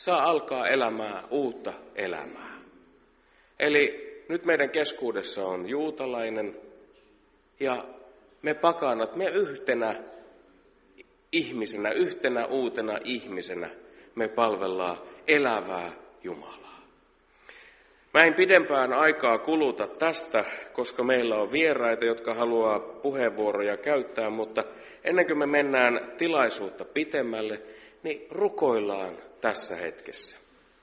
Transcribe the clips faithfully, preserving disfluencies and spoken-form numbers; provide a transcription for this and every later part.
saa alkaa elämää uutta elämää. Eli nyt meidän keskuudessa on juutalainen ja me pakanat, me yhtenä ihmisenä, yhtenä uutena ihmisenä me palvellaan elävää Jumalaa. Mä en pidempään aikaa kuluta tästä, koska meillä on vieraita, jotka haluaa puheenvuoroja käyttää, mutta ennen kuin me mennään tilaisuutta pitemmälle, niin rukoillaan tässä hetkessä.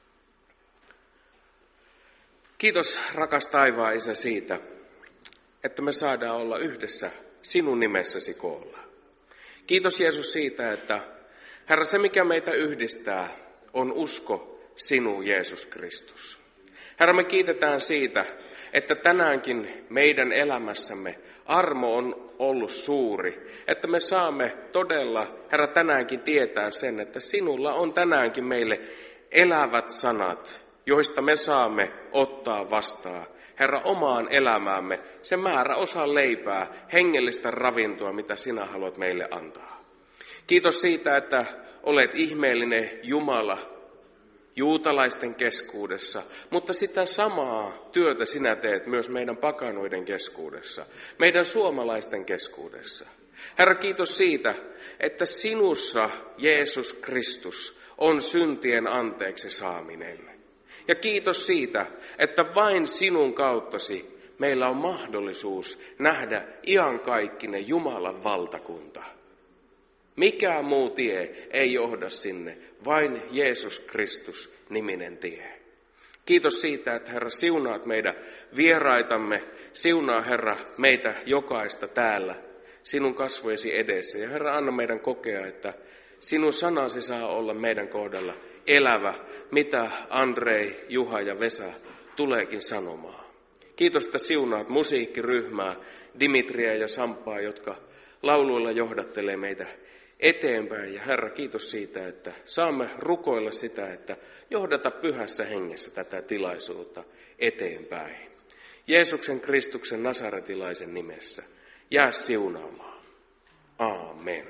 Kiitos rakas taivaan Isä siitä, että me saadaan olla yhdessä sinun nimessäsi koolla. Kiitos Jeesus siitä, että Herra, se mikä meitä yhdistää on usko sinuun Jeesus Kristus. Herra, me kiitetään siitä, että tänäänkin meidän elämässämme armo on ollut suuri, että me saamme todella, Herra, tänäänkin tietää sen, että sinulla on tänäänkin meille elävät sanat, joista me saamme ottaa vastaan, Herra, omaan elämäämme se määrä osa leipää, hengellistä ravintoa, mitä sinä haluat meille antaa. Kiitos siitä, että olet ihmeellinen Jumala juutalaisten keskuudessa, mutta sitä samaa työtä sinä teet myös meidän pakanoiden keskuudessa, meidän suomalaisten keskuudessa. Herra, kiitos siitä, että sinussa Jeesus Kristus on syntien anteeksi saaminen. Ja kiitos siitä, että vain sinun kauttasi meillä on mahdollisuus nähdä iankaikkinen Jumalan valtakunta. Mikään muu tie ei johda sinne, vain Jeesus Kristus niminen tie. Kiitos siitä, että Herra siunaat meidän vieraitamme, siunaa Herra meitä jokaista täällä sinun kasvojesi edessä. Ja Herra, anna meidän kokea, että sinun sanasi saa olla meidän kohdalla elävä, mitä Andrei, Juha ja Vesa tuleekin sanomaan. Kiitos, että siunaat musiikkiryhmää, Dimitriä ja Sampaa, jotka lauluilla johdattelee meitä eteenpäin. Ja Herra, kiitos siitä, että saamme rukoilla sitä, että johdata pyhässä hengessä tätä tilaisuutta eteenpäin. Jeesuksen Kristuksen nasaretilaisen nimessä. Jää siunaamaan. Aamen.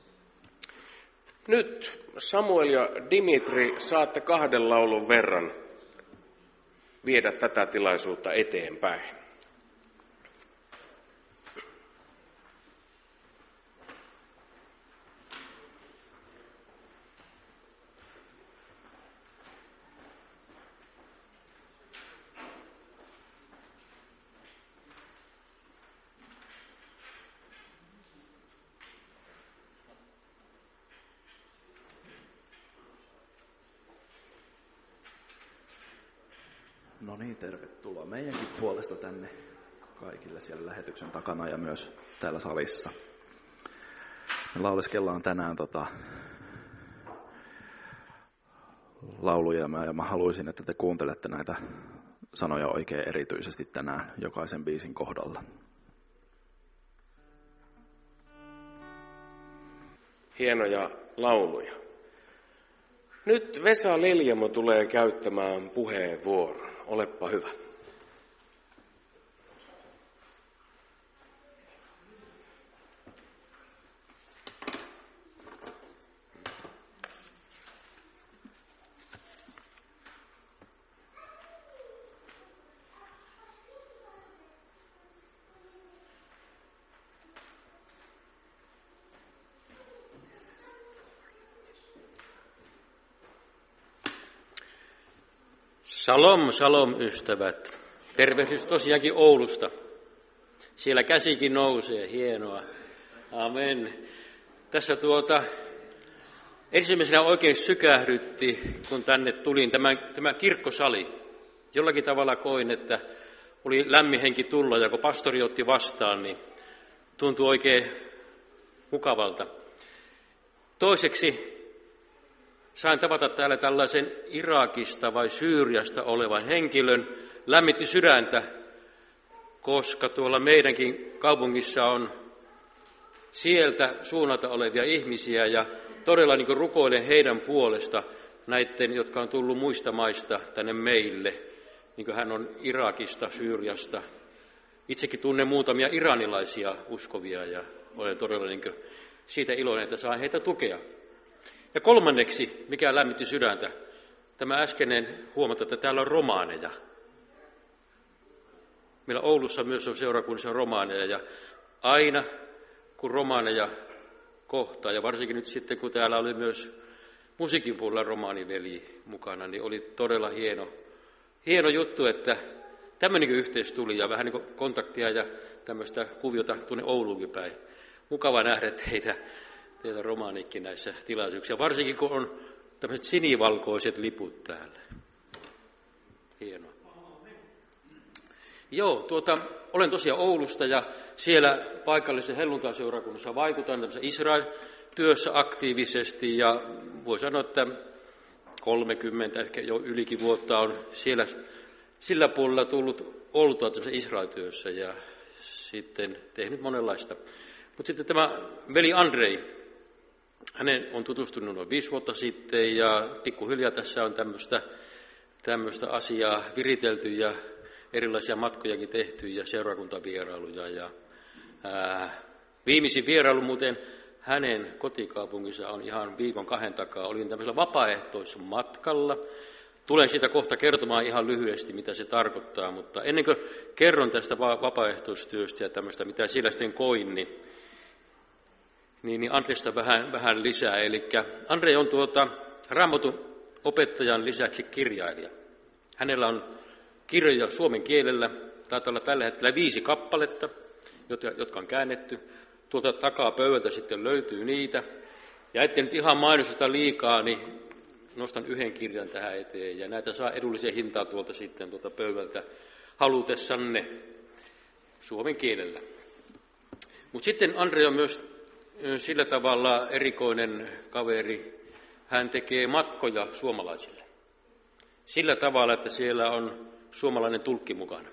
Nyt Samuel ja Dimitri saatte kahden laulun verran viedä tätä tilaisuutta eteenpäin. No niin, tervetuloa meidänkin puolesta tänne kaikille siellä lähetyksen takana ja myös täällä salissa. Me lauleskellaan tänään tota, lauluja ja mä haluaisin, että te kuuntelette näitä sanoja oikein erityisesti tänään jokaisen biisin kohdalla. Hienoja lauluja. Nyt Vesa Liljamo tulee käyttämään puheenvuoron. Olepa hyvä. Shalom, shalom ystävät. Tervehdys tosiaankin Oulusta. Siellä käsikin nousee, hienoa. Amen. Tässä tuota, ensimmäisenä oikein sykähdytti, kun tänne tulin, tämä, tämä kirkkosali. Jollakin tavalla koin, että oli lämmin henki tulla, ja kun pastori otti vastaan, niin tuntui oikein mukavalta. Toiseksi sain tavata täällä tällaisen Irakista vai Syyriasta olevan henkilön. Lämmitti sydäntä, koska tuolla meidänkin kaupungissa on sieltä suunnalta olevia ihmisiä ja todella niin kuin rukoilen heidän puolesta näiden, jotka on tullut muista maista tänne meille. Niin kuin hän on Irakista, Syyriasta. Itsekin tunnen muutamia iranilaisia uskovia ja olen todella niin kuin siitä iloinen, että saan heitä tukea. Ja kolmanneksi, mikä lämmitti sydäntä, tämä äskeinen huomata, että täällä on romaaneja. Meillä Oulussa myös on seurakunnissa romaaneja, ja aina kun romaaneja kohtaa, ja varsinkin nyt sitten kun täällä oli myös musiikin puolella romaaniveli mukana, niin oli todella hieno, hieno juttu, että tämmöinen yhteys tuli ja vähän niin kuin kontaktia ja tämmöistä kuviota tuonne Ouluunkin päin. Mukava nähdä teitä, teitä romaanikin näissä tilaisuuksissa, varsinkin kun on tämmöiset sinivalkoiset liput täällä. Hienoa. Joo, tuota, olen tosiaan Oulusta ja siellä paikallisessa helluntaiseurakunnassa vaikutan tämmöisessä Israel-työssä aktiivisesti ja voi sanoa, että kolmekymmentä, ehkä jo ylikin vuotta on siellä sillä puolella tullut oltua tämmöisessä Israel-työssä ja sitten tehnyt monenlaista. Mutta sitten tämä veli Andrei, hänen on tutustunut noin viisi vuotta sitten ja pikkuhiljaa tässä on tämmöistä, tämmöistä asiaa viritelty ja erilaisia matkojakin tehty ja seurakuntavierailuja. Ja, ää, viimeisin vierailu muuten hänen kotikaupunginsa on ihan viikon kahden takaa. Olin tämmöisellä vapaaehtoismatkalla. Tulen siitä kohta kertomaan ihan lyhyesti, mitä se tarkoittaa, mutta ennen kuin kerron tästä vapaaehtoistyöstä ja tämmöistä, mitä siellä sitten koin, niin, niin, niin Andreista vähän, vähän lisää. Eli Andre on tuota Raamatun opettajan lisäksi kirjailija. Hänellä on kirjoja suomen kielellä, taitaa olla tällä hetkellä viisi kappaletta, jotka, jotka on käännetty. Tuolta takaa pöydältä sitten löytyy niitä. Ja ettei nyt ihan mainosta liikaa, niin nostan yhden kirjan tähän eteen. Ja näitä saa edullisen hintaa tuolta sitten tuolta pöydältä halutessanne suomen kielellä. Mutta sitten Andre on myös sillä tavalla erikoinen kaveri. Hän tekee matkoja suomalaisille. Sillä tavalla, että siellä on suomalainen tulkki mukana.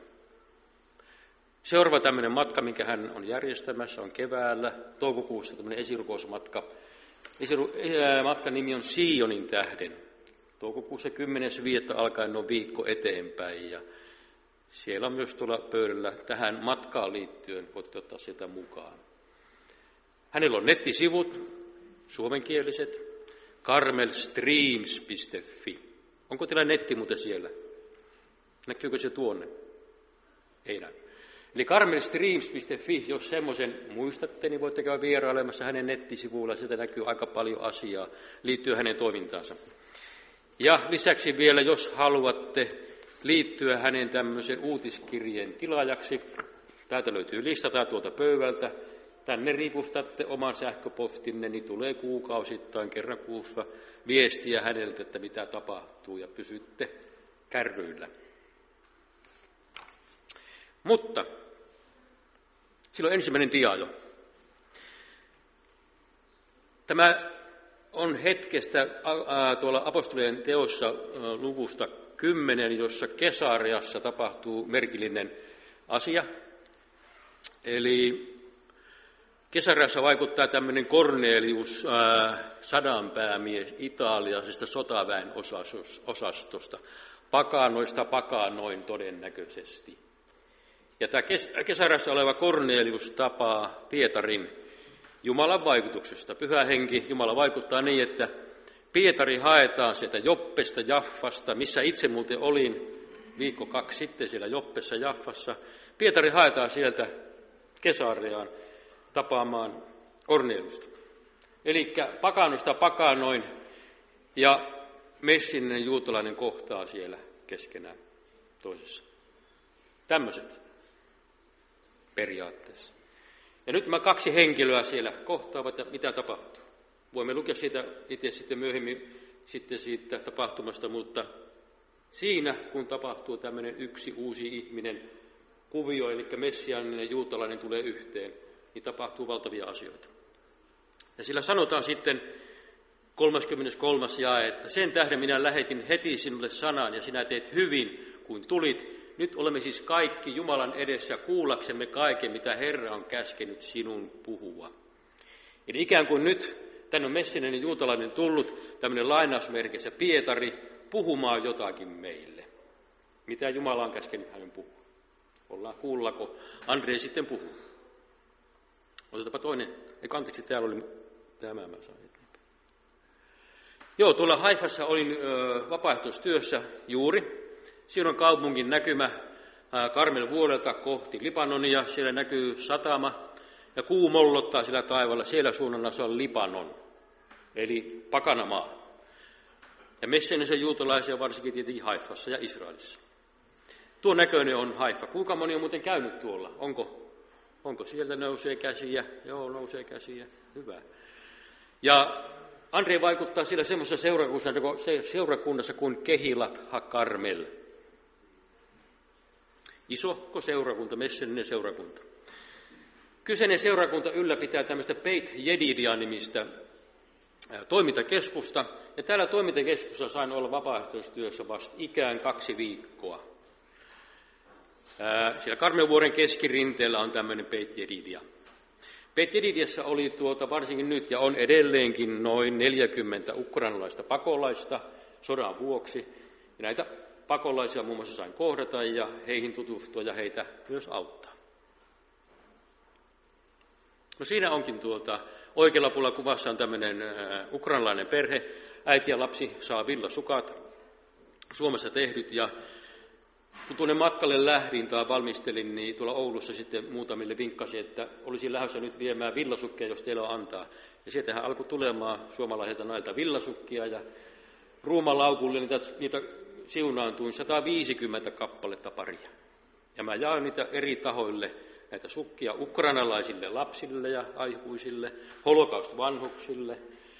Seuraava tämmöinen matka, minkä hän on järjestämässä, on keväällä, toukokuussa tämmöinen esirukousmatka. Esiru, ää, matkan nimi on Sionin tähden. Toukokuussa kymmenes viidettä alkaen noin viikko eteenpäin. Ja siellä on myös tuolla pöydällä tähän matkaan liittyen, voitte ottaa sitä mukaan. Hänellä on nettisivut, suomenkieliset, carmelstreams piste fi. Onko teillä netti muuten siellä? Näkyykö se tuonne? Ei näy. Eli carmelstreams piste fi, jos semmoisen muistatte, niin voitte käydä vierailemassa hänen nettisivuilla. Sieltä näkyy aika paljon asiaa liittyen hänen toimintaansa. Ja lisäksi vielä, jos haluatte liittyä hänen tämmöisen uutiskirjeen tilaajaksi, täältä löytyy listata tuolta pöydältä. Tänne ripustatte oman sähköpostinne, niin tulee kuukausittain kerran kuussa viestiä häneltä, että mitä tapahtuu, ja pysytte kärryillä. Mutta silloin ensimmäinen dia jo. Tämä on hetkestä ää, tuolla apostolien teossa ää, luvusta kymmenen, jossa Kesareassa tapahtuu merkillinen asia. Eli Kesareassa vaikuttaa tämmöinen Cornelius, ää, sadanpäämies italialaisesta sotaväen osastosta. Pakanoista pakanoin todennäköisesti. Ja tämä Kesareassa oleva Cornelius tapaa Pietarin Jumalan vaikutuksesta. Pyhä henki, Jumala vaikuttaa niin, että Pietari haetaan sieltä Joppesta, Jaffasta, missä itse muuten olin viikko kaksi sitten siellä Joppessa, Jaffassa. Pietari haetaan sieltä Kesareaan tapaamaan Corneliusta. Eli pakanoista pakanoin ja messinen juutalainen kohtaa siellä keskenään toisessa. Tämmöiset periaatteessa. Ja nyt nämä kaksi henkilöä siellä kohtaavat ja mitä tapahtuu. Voimme lukea siitä itse sitten myöhemmin sitten siitä tapahtumasta, mutta siinä kun tapahtuu tämmöinen yksi uusi ihminen kuvio, eli messiaaninen juutalainen tulee yhteen, niin tapahtuu valtavia asioita. Ja sillä sanotaan sitten kolmaskymmeneskolmas jae, että sen tähden minä lähetin heti sinulle sanan ja sinä teet hyvin, kun tulit. Nyt olemme siis kaikki Jumalan edessä kuullaksemme kaiken, mitä Herra on käskenyt sinun puhua. Eli ikään kuin nyt tänne on messinen juutalainen tullut, tämmöinen lainausmerkissä Pietari, puhumaan jotakin meille. Mitä Jumala on käskenyt hänen puhua. Ollaan kuullako. Andrei sitten puhuu. Otetaanpa toinen. Ei, anteeksi, täällä oli tämä mä sain eteenpäin. Joo, tuolla Haifassa olin ö, vapaaehtoistyössä juuri. Siinä on kaupungin näkymä Karmel vuodelta kohti Libanonia. Siellä näkyy satama ja kuu mollottaa sillä taivaalla. Siellä suunnalla se on Libanon, eli pakanamaa. Ja messianisen juutalaisia varsinkin tietenkin Haifassa ja Israelissa. Tuo näköinen on Haifa. Kuinka moni on muuten käynyt tuolla? Onko, onko sieltä nousee käsiä? Joo, nousee käsiä. Hyvä. Ja Andre vaikuttaa siellä semmoisessa seurakunnassa, seurakunnassa kuin Kehilat HaKarmel. Isohko seurakunta, messianinen seurakunta. Kyseinen seurakunta ylläpitää tämmöistä Beit Jedidia-nimistä toimintakeskusta. Ja täällä toimintakeskussa sain olla vapaaehtoistyössä vasta ikään kaksi viikkoa. Ää, siellä Karmelvuoren keskirinteellä on tämmöinen Beit Jedidia. Beit Jedidiassa oli tuota, varsinkin nyt ja on edelleenkin noin neljäkymmentä ukrainalaista pakolaista sodan vuoksi. Ja näitä pakolaisia muun muassa sain kohdata ja heihin tutustua ja heitä myös auttaa. No siinä onkin tuota, oikealla puolella kuvassa on tämmöinen äh, ukrainalainen perhe. Äiti ja lapsi saa villasukat, Suomessa tehdyt. Ja kun tuonne matkalle lähdin tai valmistelin, niin tuolla Oulussa sitten muutamille vinkkasin, että olisin lähdössä nyt viemään villasukkia, jos teillä on antaa. Ja sieltähän alkoi tulemaan suomalaisilta nailta villasukkia ja ruumalaukulle niitä, niitä siunaantuin sata viisikymmentä kappaletta paria. Ja mä jaan niitä eri tahoille, näitä sukkia ukrainalaisille lapsille ja aikuisille, holokaust-vanhuksille,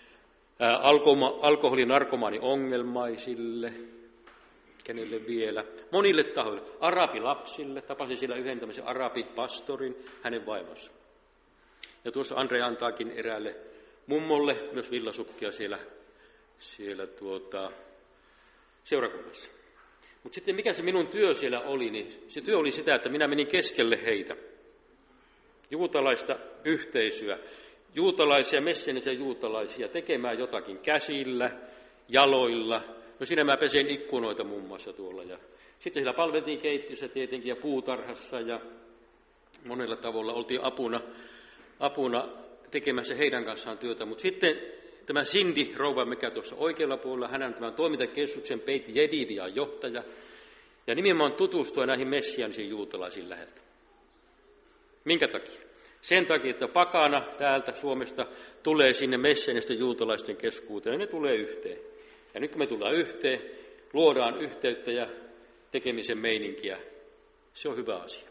alkoholinarkomaani-ongelmaisille, kenelle vielä, monille tahoille, arabilapsille, tapasin siellä yhden tämmöisen arabipastorin, hänen vaimonsa. Ja tuossa Andre antaakin eräälle mummolle myös villasukkia siellä, siellä tuota, seurakunnassa. Mutta sitten mikä se minun työ siellä oli, niin se työ oli sitä, että minä menin keskelle heitä. Juutalaista yhteisöä, juutalaisia, messianisia juutalaisia, tekemään jotakin käsillä, jaloilla. No siinä mä pesen ikkunoita muun muassa tuolla. Ja sitten siellä palveltiin keittiössä tietenkin ja puutarhassa ja monella tavalla oltiin apuna, apuna tekemässä heidän kanssaan työtä. Mutta sitten tämä Cindy rouva, mikä tuossa oikealla puolella, hän on tämän toimintakeskuksen Beit Jedidia johtaja. Ja nimenomaan tutustua näihin messianisiin juutalaisiin läheltä. Minkä takia? Sen takia, että pakana täältä Suomesta tulee sinne messianisten juutalaisten keskuuteen ja ne tulee yhteen. Ja nyt kun me tullaan yhteen, luodaan yhteyttä ja tekemisen meininkiä. Se on hyvä asia.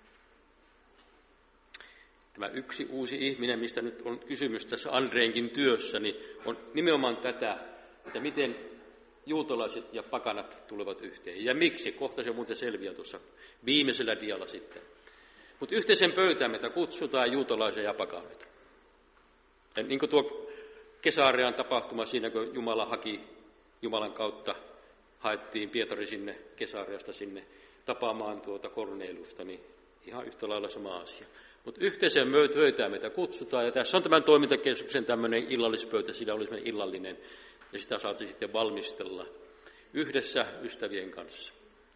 Tämä yksi uusi ihminen, mistä nyt on kysymys tässä Andreenkin työssä, niin on nimenomaan tätä, että miten juutalaiset ja pakanat tulevat yhteen. Ja miksi? Kohta se muuten selviää tuossa viimeisellä dialla sitten. Mutta yhteisen pöytään meitä kutsutaan juutalaisia ja pakanoita. Ja niin kuin tuo Kesarean tapahtuma siinä, kun Jumala haki, Jumalan kautta haettiin Pietari sinne Kesareasta sinne tapaamaan tuota Kornelusta, niin ihan yhtä lailla sama asia. Mutta yhteiseen pöytään meitä kutsutaan, ja tässä on tämän toimintakeskuksen tämmöinen illallispöytä, siinä oli semmoinen illallinen, ja sitä saatiin sitten valmistella yhdessä ystävien kanssa.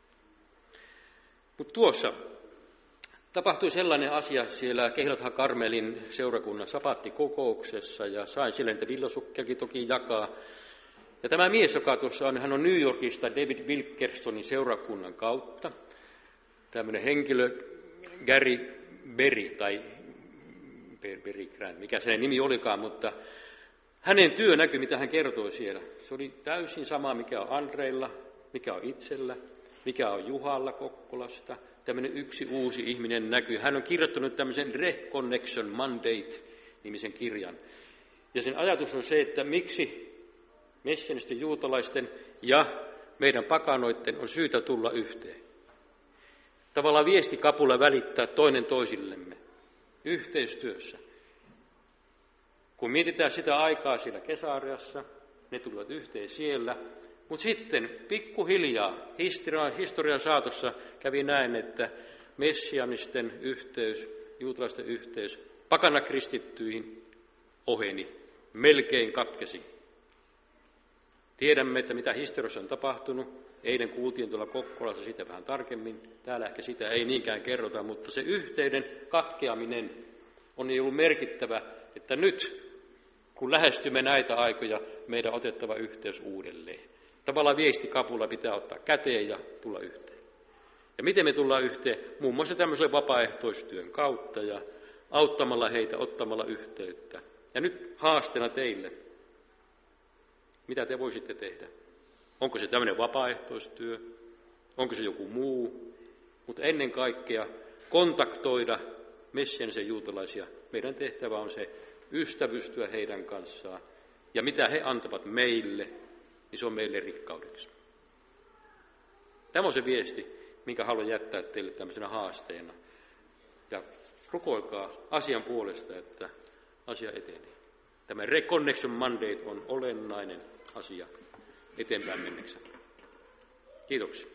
Mutta tuossa tapahtui sellainen asia siellä Kehilat HaKarmelin seurakunnan sapattikokouksessa, ja sain sille niitä villasukkiakin toki jakaa. Ja tämä mies, joka tuossa on, hän on New Yorkista David Wilkersonin seurakunnan kautta. Tämmöinen henkilö, Gary Berry, tai Berry Grant, mikä sen nimi olikaan, mutta hänen työ näkyi, mitä hän kertoi siellä. Se oli täysin sama, mikä on Andreilla, mikä on itsellä, mikä on Juhalla Kokkolasta. Tämmöinen yksi uusi ihminen näkyy. Hän on kirjoittanut tämmöisen Reconnection Mandate-nimisen kirjan. Ja sen ajatus on se, että miksi messianisten juutalaisten ja meidän pakanoiden on syytä tulla yhteen. Tavallaan viestikapulla välittää toinen toisillemme yhteistyössä. Kun mietitään sitä aikaa siellä Kesareassa, ne tulevat yhteen siellä, mutta sitten pikkuhiljaa historian, historian saatossa kävi näin, että messianisten yhteys, juutalaisten yhteys pakanakristittyihin oheni, melkein katkesi. Tiedämme, että mitä historiassa on tapahtunut. Eilen kuultiin tuolla Kokkolassa sitä vähän tarkemmin. Täällä ehkä sitä ei niinkään kerrota, mutta se yhteyden katkeaminen on niin ollut merkittävä, että nyt kun lähestymme näitä aikoja, meidän on otettava yhteys uudelleen. Tavallaan viestikapulla pitää ottaa käteen ja tulla yhteen. Ja miten me tullaan yhteen? Muun muassa tämmöisen vapaaehtoistyön kautta ja auttamalla heitä, ottamalla yhteyttä. Ja nyt haasteena teille. Mitä te voisitte tehdä? Onko se tämmöinen vapaaehtoistyö? Onko se joku muu? Mutta ennen kaikkea kontaktoida messianisen juutalaisia. Meidän tehtävä on se ystävystyä heidän kanssaan. Ja mitä he antavat meille, niin se on meille rikkaudeksi. Tämä on se viesti, minkä haluan jättää teille tämmöisenä haasteena. Ja rukoilkaa asian puolesta, että asia etenee. Tämä Reconnection Mandate on olennainen asia eteenpäin mennessä. Kiitoksia.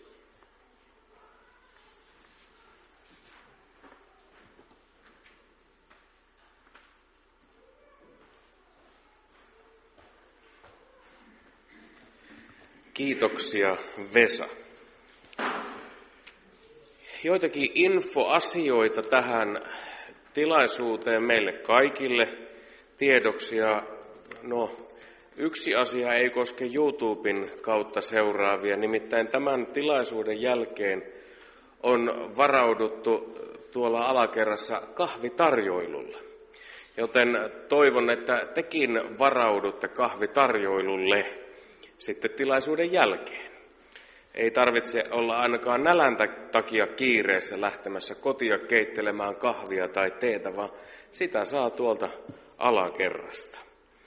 Kiitoksia, Vesa. Joitakin infoasioita tähän tilaisuuteen meille kaikille tiedoksi. Ja no, yksi asia ei koske YouTuben kautta seuraavia, nimittäin tämän tilaisuuden jälkeen on varauduttu tuolla alakerrassa kahvitarjoilulla. Joten toivon, että tekin varaudutte kahvitarjoilulle sitten tilaisuuden jälkeen. Ei tarvitse olla ainakaan nälän takia kiireessä lähtemässä kotia keittelemään kahvia tai teetä, vaan sitä saa tuolta alakerrasta.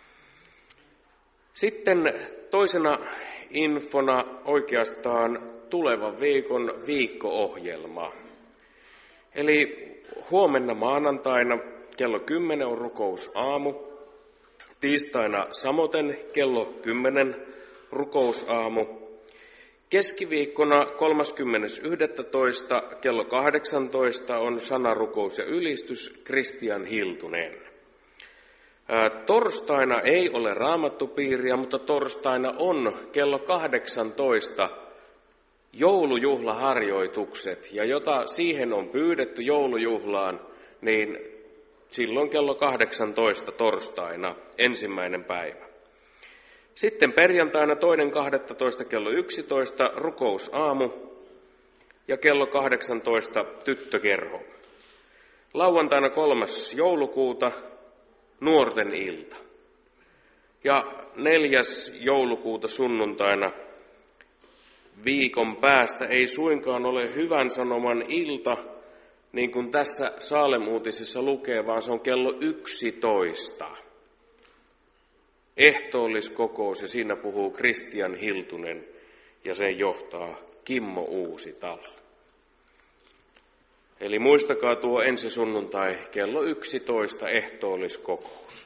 Sitten toisena infona oikeastaan tulevan viikon viikko-ohjelma. Eli huomenna maanantaina kello kymmenen on rukousaamu, tiistaina samoten kello kymmenen rukousaamu, keskiviikkona kolmaskymmenes yhdestoista kello kahdeksantoista on sanarukous ja ylistys Kristian Hiltunen. Torstaina ei ole raamattupiiriä, mutta torstaina on kello kahdeksantoista joulujuhlaharjoitukset. Ja jota siihen on pyydetty joulujuhlaan, niin silloin kello kahdeksantoista torstaina ensimmäinen päivä. Sitten perjantaina toinen kahdestoista kello yksitoista rukousaamu ja kello kahdeksantoista tyttökerho. Lauantaina kolmas joulukuuta nuorten ilta. Ja neljäs joulukuuta sunnuntaina viikon päästä ei suinkaan ole hyvän sanoman ilta, niin kuin tässä Saalem-uutisissa lukee, vaan se on kello yksitoista. Ehtoolliskokous ja siinä puhuu Kristian Hiltunen ja sen johtaa Kimmo Uusitalo. Eli muistakaa tuo ensi sunnuntai kello yksitoista ehtoolliskokous.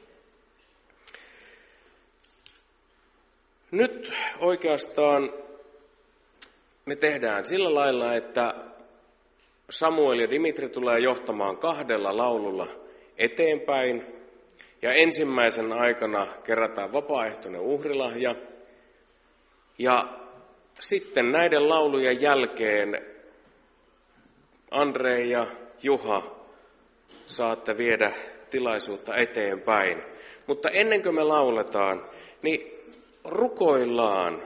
Nyt oikeastaan me tehdään sillä lailla, että Samuel ja Dimitri tulee johtamaan kahdella laululla eteenpäin. Ja ensimmäisen aikana kerätään vapaaehtoinen uhrilahja. Ja sitten näiden laulujen jälkeen Andre ja Juha saatte viedä tilaisuutta eteenpäin. Mutta ennen kuin me lauletaan, niin rukoillaan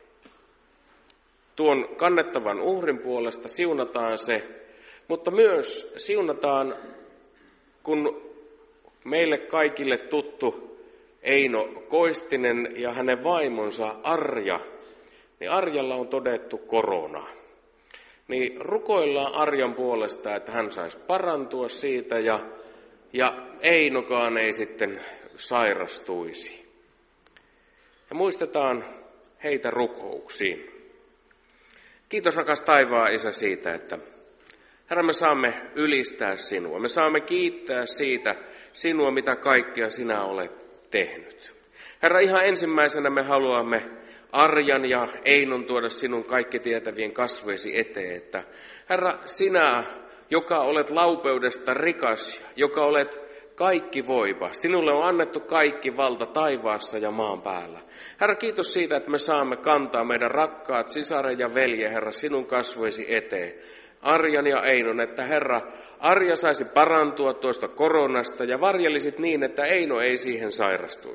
tuon kannettavan uhrin puolesta, siunataan se, mutta myös siunataan, kun meille kaikille tuttu Eino Koistinen ja hänen vaimonsa Arja, niin Arjalla on todettu korona. Niin rukoillaan Arjan puolesta, että hän saisi parantua siitä ja, ja Einokaan ei sitten sairastuisi. Ja muistetaan heitä rukouksiin. Kiitos rakas taivaan Isä siitä, että Herra, me saamme ylistää sinua. Me saamme kiittää siitä sinua, mitä kaikkea sinä olet tehnyt. Herra, ihan ensimmäisenä me haluamme Arjan ja Einon tuoda sinun kaikki tietävien kasvoisi eteen, että Herra, sinä, joka olet laupeudesta rikas, joka olet kaikki voiva, sinulle on annettu kaikki valta taivaassa ja maan päällä. Herra, kiitos siitä, että me saamme kantaa meidän rakkaat sisaren ja velje, Herra, sinun kasvoisi eteen. Arjan ja Einon, että Herra, Arja saisi parantua tuosta koronasta ja varjelisit niin, että Eino ei siihen sairastuisi.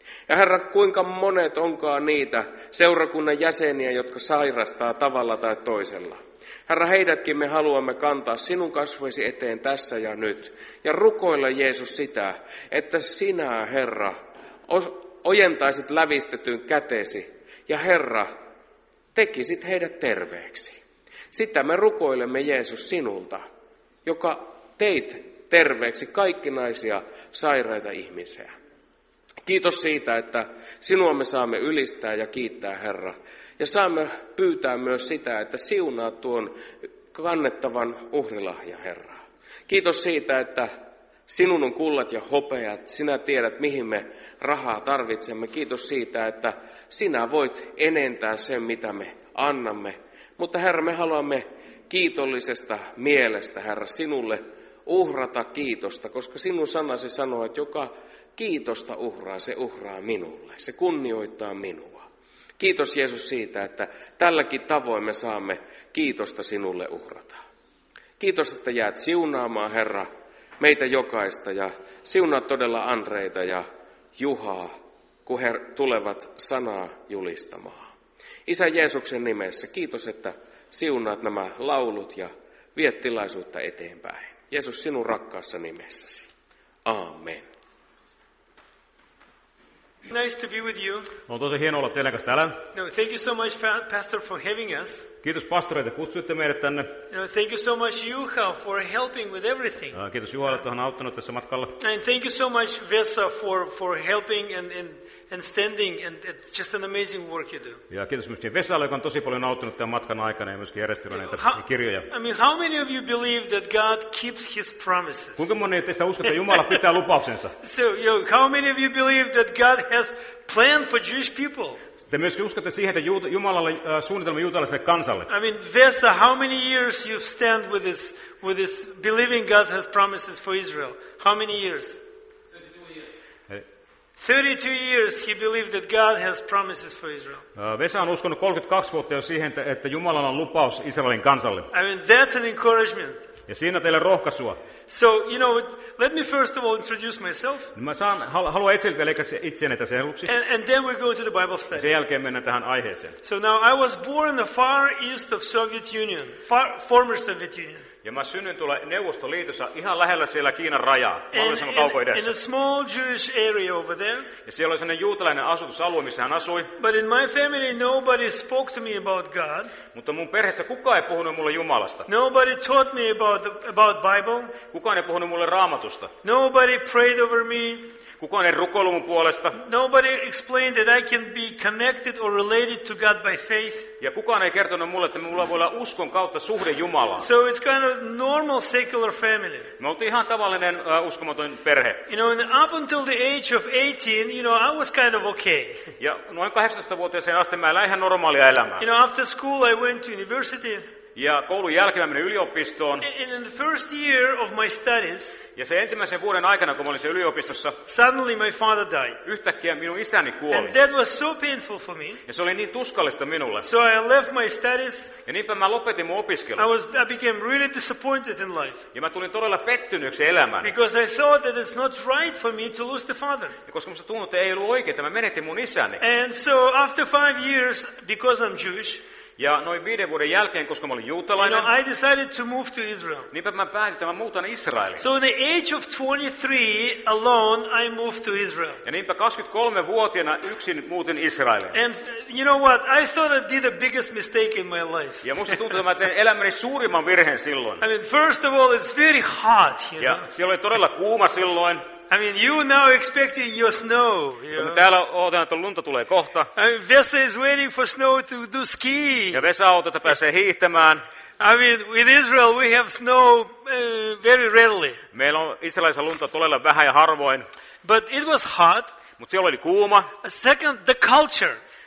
Ja Herra, kuinka monet onkaan niitä seurakunnan jäseniä, jotka sairastaa tavalla tai toisella. Herra, heidätkin me haluamme kantaa sinun kasvoisi eteen tässä ja nyt. Ja rukoilla, Jeesus, sitä, että sinä, Herra, ojentaisit lävistetyn kätesi. Ja Herra, tekisit heidät terveeksi. Sitä me rukoilemme, Jeesus, sinulta, joka teit terveeksi kaikkinaisia sairaita ihmisiä. Kiitos siitä, että sinua me saamme ylistää ja kiittää, Herra. Ja saamme pyytää myös sitä, että siunaat tuon kannettavan uhrilahja, Herra. Kiitos siitä, että sinun on kullat ja hopeat. Sinä tiedät, mihin me rahaa tarvitsemme. Kiitos siitä, että sinä voit enentää sen, mitä me annamme. Mutta Herra, me haluamme kiitollisesta mielestä, Herra, sinulle uhrata kiitosta, koska sinun sanasi sanoo, että joka kiitosta uhraa, se uhraa minulle, se kunnioittaa minua. Kiitos, Jeesus, siitä, että tälläkin tavoin me saamme kiitosta sinulle uhrata. Kiitos, että jäät siunaamaan, Herra, meitä jokaista ja siunaa todella Andreita ja Juhaa, kun he tulevat sanaa julistamaan. Isä Jeesuksen nimessä, kiitos, että siunaat nämä laulut ja viet tilaisuutta eteenpäin. Jeesus, sinun rakkaassa nimessäsi. Aamen. Nice to be with you. On tosi hienoa olla teidän kanssa täällä. No, thank you so much, Pastor, for having us. Kiitos pastori, että kutsuitte meidät tänne. No, thank you so much, Juha, for helping with everything. Uh, kiitos Juhalle, että hän on auttanut tässä matkalla. And thank you so much, Vesa, for, for helping and, and, and standing. And it's just an amazing work you do. Ja kiitos myöskin Vesalle, joka on tosi paljon auttanut tämän matkan aikana ja myöskin järjestänyt näitä How, kirjoja. I mean, how many of you believe that God keeps His promises? Kuinka moni teistä uskoo, että Jumala pitää lupauksensa? So, you know, how many of you believe that God has planned for Jewish people? Te myöskin uskotte siihen, että Jumalalla äh, suunnitelma juutalaiselle kansalle. I mean, Vesa, how many years you stand with this, with this believing God has promises for Israel? How many years? thirty-two years he believed that God has promises for Israel. Uh, Vesa on uskonut kolmekymmentäkaksi vuotta jo siihen, että, että Jumalalla on lupaus Israelin kansalle. I mean, that's an encouragement. Ja siinä teille rohkaisua. So, you know, let me first of all introduce myself. Mä saan, haluan esitellä itseäni tässä aluksi. And, and then we go to the Bible study. Sen jälkeen mennään tähän aiheeseen. So now I was born in the far east of Soviet Union, far, former Soviet Union. Ja mä synnyin tuolla Neuvostoliitossa ihan lähellä siellä Kiinan rajaa, mahdollisimman in, kaukoidässä. in a small Jewish area over there. Ja siellä oli sellainen juutalainen asutusalue, missä hän asui. But in my family nobody spoke to me about God. Mutta mun perheessä kukaan ei puhunut mulle Jumalasta. Nobody taught me about, the, about Bible. Kukaan ei puhunut mulle Raamatusta. Nobody prayed over me. Kukaan ei rukoillut mun puolesta. Nobody explained that I can be connected or related to God by faith. Ja kukaan ei kertonut mulle, että mulla voi olla uskon kautta suhde Jumalaan. So it's kind of normal secular family. Me oltiin ihan tavallinen uh, uskomaton perhe. You know, and up until the age of eighteen, you know, I was kind of okay. Ja noin kahdeksantoistavuotiaaseen asti mä elän ihan normaalia elämää. You know, after school I went to university. Ja koulun jälkeen mä menin yliopistoon. And in the first year of my studies, ja se ensimmäisen vuoden aikana, kun mä olin siellä yliopistossa, suddenly my father died. Yhtäkkiä minun isäni kuoli. And that was so painful for me. Ja se oli niin tuskallista minulle. So I left my studies. Ja niinpä mä lopetin mun opiskelun. I was I became really disappointed in life. Ja mä tulin todella pettyneeksi elämään. Because I thought that it's not right for me to lose the father. Ja koska musta tuntui, että ei ollut oikein, että mä menetin mun isäni. And so after five years, because I'm Jewish, ja noin viiden vuoden jälkeen, koska mä olin juutalainen, you know, I decided to move to Israel. Niinpä mä päätin, että mä muutan Israeliin. So in the age of twenty-three alone, I moved to Israel. Ja niinpä kaksikymmentäkolmevuotiaana yksin muutin Israeliin. And you know what? I thought I did the biggest mistake in my life. Ja musta tuntui, että mä tein elämäni suurimman virheen silloin. I mean, first of all, it's very hot, you know. Ja siellä oli todella kuuma silloin. I mean, you now expecting your snow. You know? Täällä odotan, että lunta tulee kohta. I mean, Vesa is waiting for snow to do ski. Ja Vesa odotan, että pääsee hiihtämään. I mean, with Israel we have snow uh, very rarely. Meillä on Israelissa lunta todella vähän ja harvoin. But it was hot. Mutta siellä oli kuuma. Second, the culture.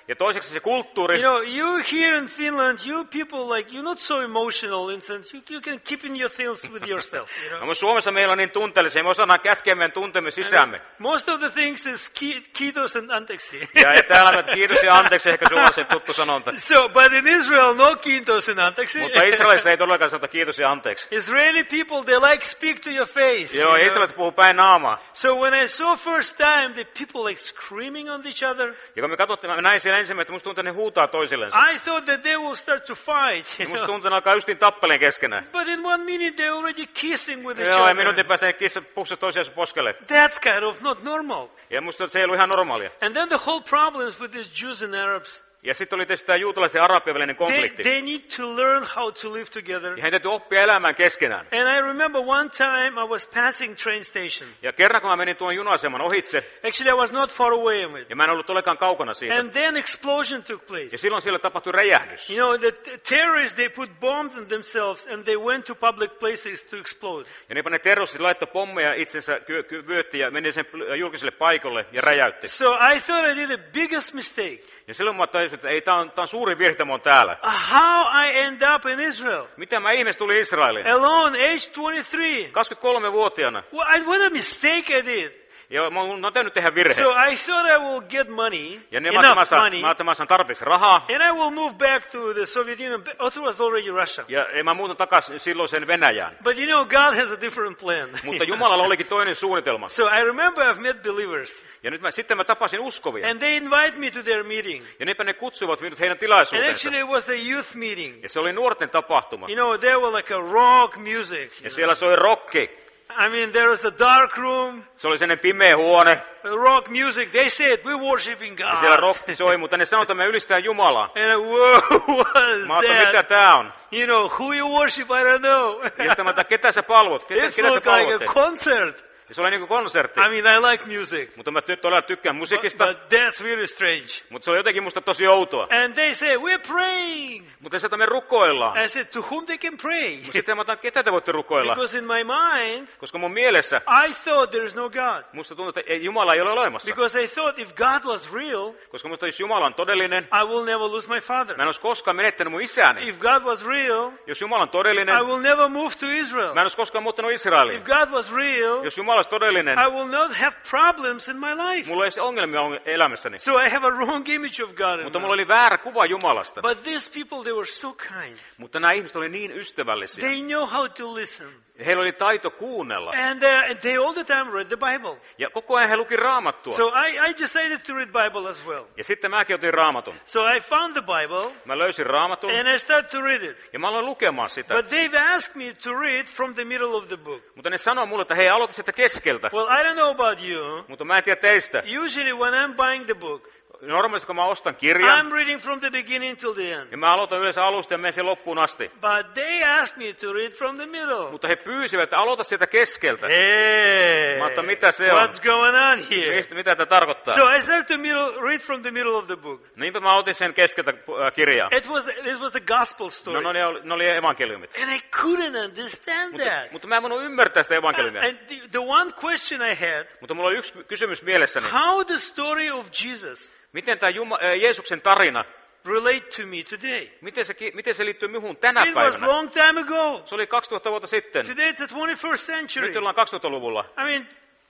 Ja toiseksi se kulttuuri. You know, you here in Finland, you people like, you're not so emotional in sense, you, you can keep in your things with yourself. You know? No, mutta Suomessa meillä on niin tunteellisia, me osaamme kätkeä meidän tuntemme sisäämme. Most of the things is ki- kiitos and anteeksi. Ja, ja täällä me kiitos ja anteeksi, ehkä sulla on se tuttu sanonta. So, but in Israel, no kiitos and anteksi. Mutta Israelissa ei todellakaan sanota kiitos ja anteeksi. Israeli people, they like speak to your face. Joo, you know? Israelit puhuu päin naamaa. So when I saw first time the people like screaming on each other, Ja kun me katsottiin, mä näin siellä ensimmäinen, että musta tuntuu, että ne huutaa toisillensa. I thought that they will start to fight. You Musta know? tuntuu, että ne alkaa justiin tappeleen keskenään. But in one minute they're already kissing with each Joo, ja other. minuutin päästä ne kissa pussasi toisiaan poskelle. That's kind of not normal. Ja musta se ei ollut ihan normaalia. And then the whole problem is with these Jews and Arabs. Ja sitten oli tietysti tämä juutalaisten ja arabien välinen They, konflikti. they need to learn how to live together. Ja heidän täytyy oppia elämään keskenään. And I remember one time I was passing train station. Ja kerran kun mä menin tuon juna-aseman ohitse, Actually, I was not far away from it. ja mä en ollut olekaan kaukana siitä. And then explosion took place. Ja silloin siellä tapahtui räjähdys. You know, the t- terrorists, they put bombs on themselves and they went to public places to explode. Ja niinpä ne terroristit laittoi pommeja itsensä ky- ky- vyötti ja meni sen julkiselle paikalle ja räjäytti. So I thought I did the biggest mistake. Ja silloin mä tajusin, että ei, tää on, tää on suuri virhe, että mä oon täällä. How I end up in Israel? Miten mä ihmeessä tulin Israeliin? Alone, age twenty-three. kaksikymmentäkolmevuotiaana. What, what a mistake I did. Ja mä oon täynyt tehdä virhe. So I thought I will get money, Ja ne mä enough ajattelin, money, mä ajattelin, mä saan tarpeeksi rahaa. and I will move back to the Soviet Union. Oh, it was already Russia. Ja ja mä muutan takaisin silloiseen Venäjään. But you know, God has a different plan. Mutta Jumalalla olikin toinen suunnitelma. So I remember I've met believers, Ja nyt mä, sitten mä tapasin uskovia. and they invite me to their meeting. Ja niinpä ne kutsuivat minut heidän And tilaisuuteensa. actually, it was a youth meeting. Ja se oli nuorten tapahtuma. You know, there were like a rock music. you Ja know. siellä soi rocki. I mean, there was a dark room, Se oli sellainen pimeä huone. rock music. They said, we're worshiping Ja siellä God. rokki soi, mutta ne sanoi, että me ylistää Jumalaa. And I, whoa, what is Mä ajattelin, mitä that? tää on? You know, who you worship, I don't know. Ja sitten mä ajattelin, ketä sä palvot? Ketä, It's ketä te looked like palvotte? a concert. Ja se oli niin kuin konsertti. I mean, I like music. Mutta mä ty- todella tykkään But, musiikista. but that's really strange. Mutta se oli jotenkin musta tosi outoa. And they say, we're praying. Mutta se, että me rukoillaan. I said, to whom they can pray? Mutta sitten mä otan, ketä te voitte rukoilla? Because in my mind, Koska mun mielessä I thought there is no God. musta tuntuu, että ei, Jumala ei ole olemassa. Because I thought if God was real, Koska musta jos Jumala on todellinen, I will never lose my father. mä en olisi koskaan menettänyt mun isäni. If God was real, Jos Jumala on todellinen, I will never move to Israel. mä en olisi koskaan muuttanut Israeliin. If God was real, Jos Jumala olisi todellinen, I will not have problems in my life. mulla ei olisi ongelmia on- elämässäni. So I have a wrong image of God in Mutta my mulla oli väärä kuva Jumalasta. But these people, they were so kind. Mutta nämä ihmiset oli niin ystävällisiä. They know how to listen. Heillä oli taito kuunnella. And uh, and they all the time read the Bible. Ja koko ajan he luki raamattua. So I, I decided to read Bible as well. Ja sitten mäkin otin raamatun. So I found the Bible Mä löysin raamatun and I started to read it. ja mä aloin lukemaan sitä. But they've asked me to read from the middle of the book. Mutta ne sanoi mulle, että hei, aloita sitä keskeltä. Well, I don't know about you. Mutta mä en tiedä teistä. Usually when I'm buying the book, Normaalisti kun mä ostan kirjan, I'm reading from the beginning till the end. ja mä aloitan yleensä alusta ja menen sen loppuun asti. But they asked me to read from the middle. Mutta he pyysivät, että aloita sieltä keskeltä. Hey, Mä ajattelin, mitä se on? what's going on here? Mistä, mitä tämä tarkoittaa? So I started to middle, read from the middle of the book. Niinpä mä otin sen keskeltä äh, kirjaa. It was it was a gospel story, No, no ne oli, ne oli evankeliumit. and I couldn't understand Mutta, that. mutta mä en voinut ymmärtää sitä evankeliumia. And the, the one question I had: Mutta mulla oli yksi kysymys mielessäni. how the story of Jesus Miten tämä Juma, äh, Jeesuksen tarina, relate to me today? miten se, ki- miten se liittyy minuun tänä It was päivänä? long time ago. Se oli kaksituhatta vuotta sitten. Today it's the twenty-first century. Nyt ollaan kaksituhattaluvulla. I mean,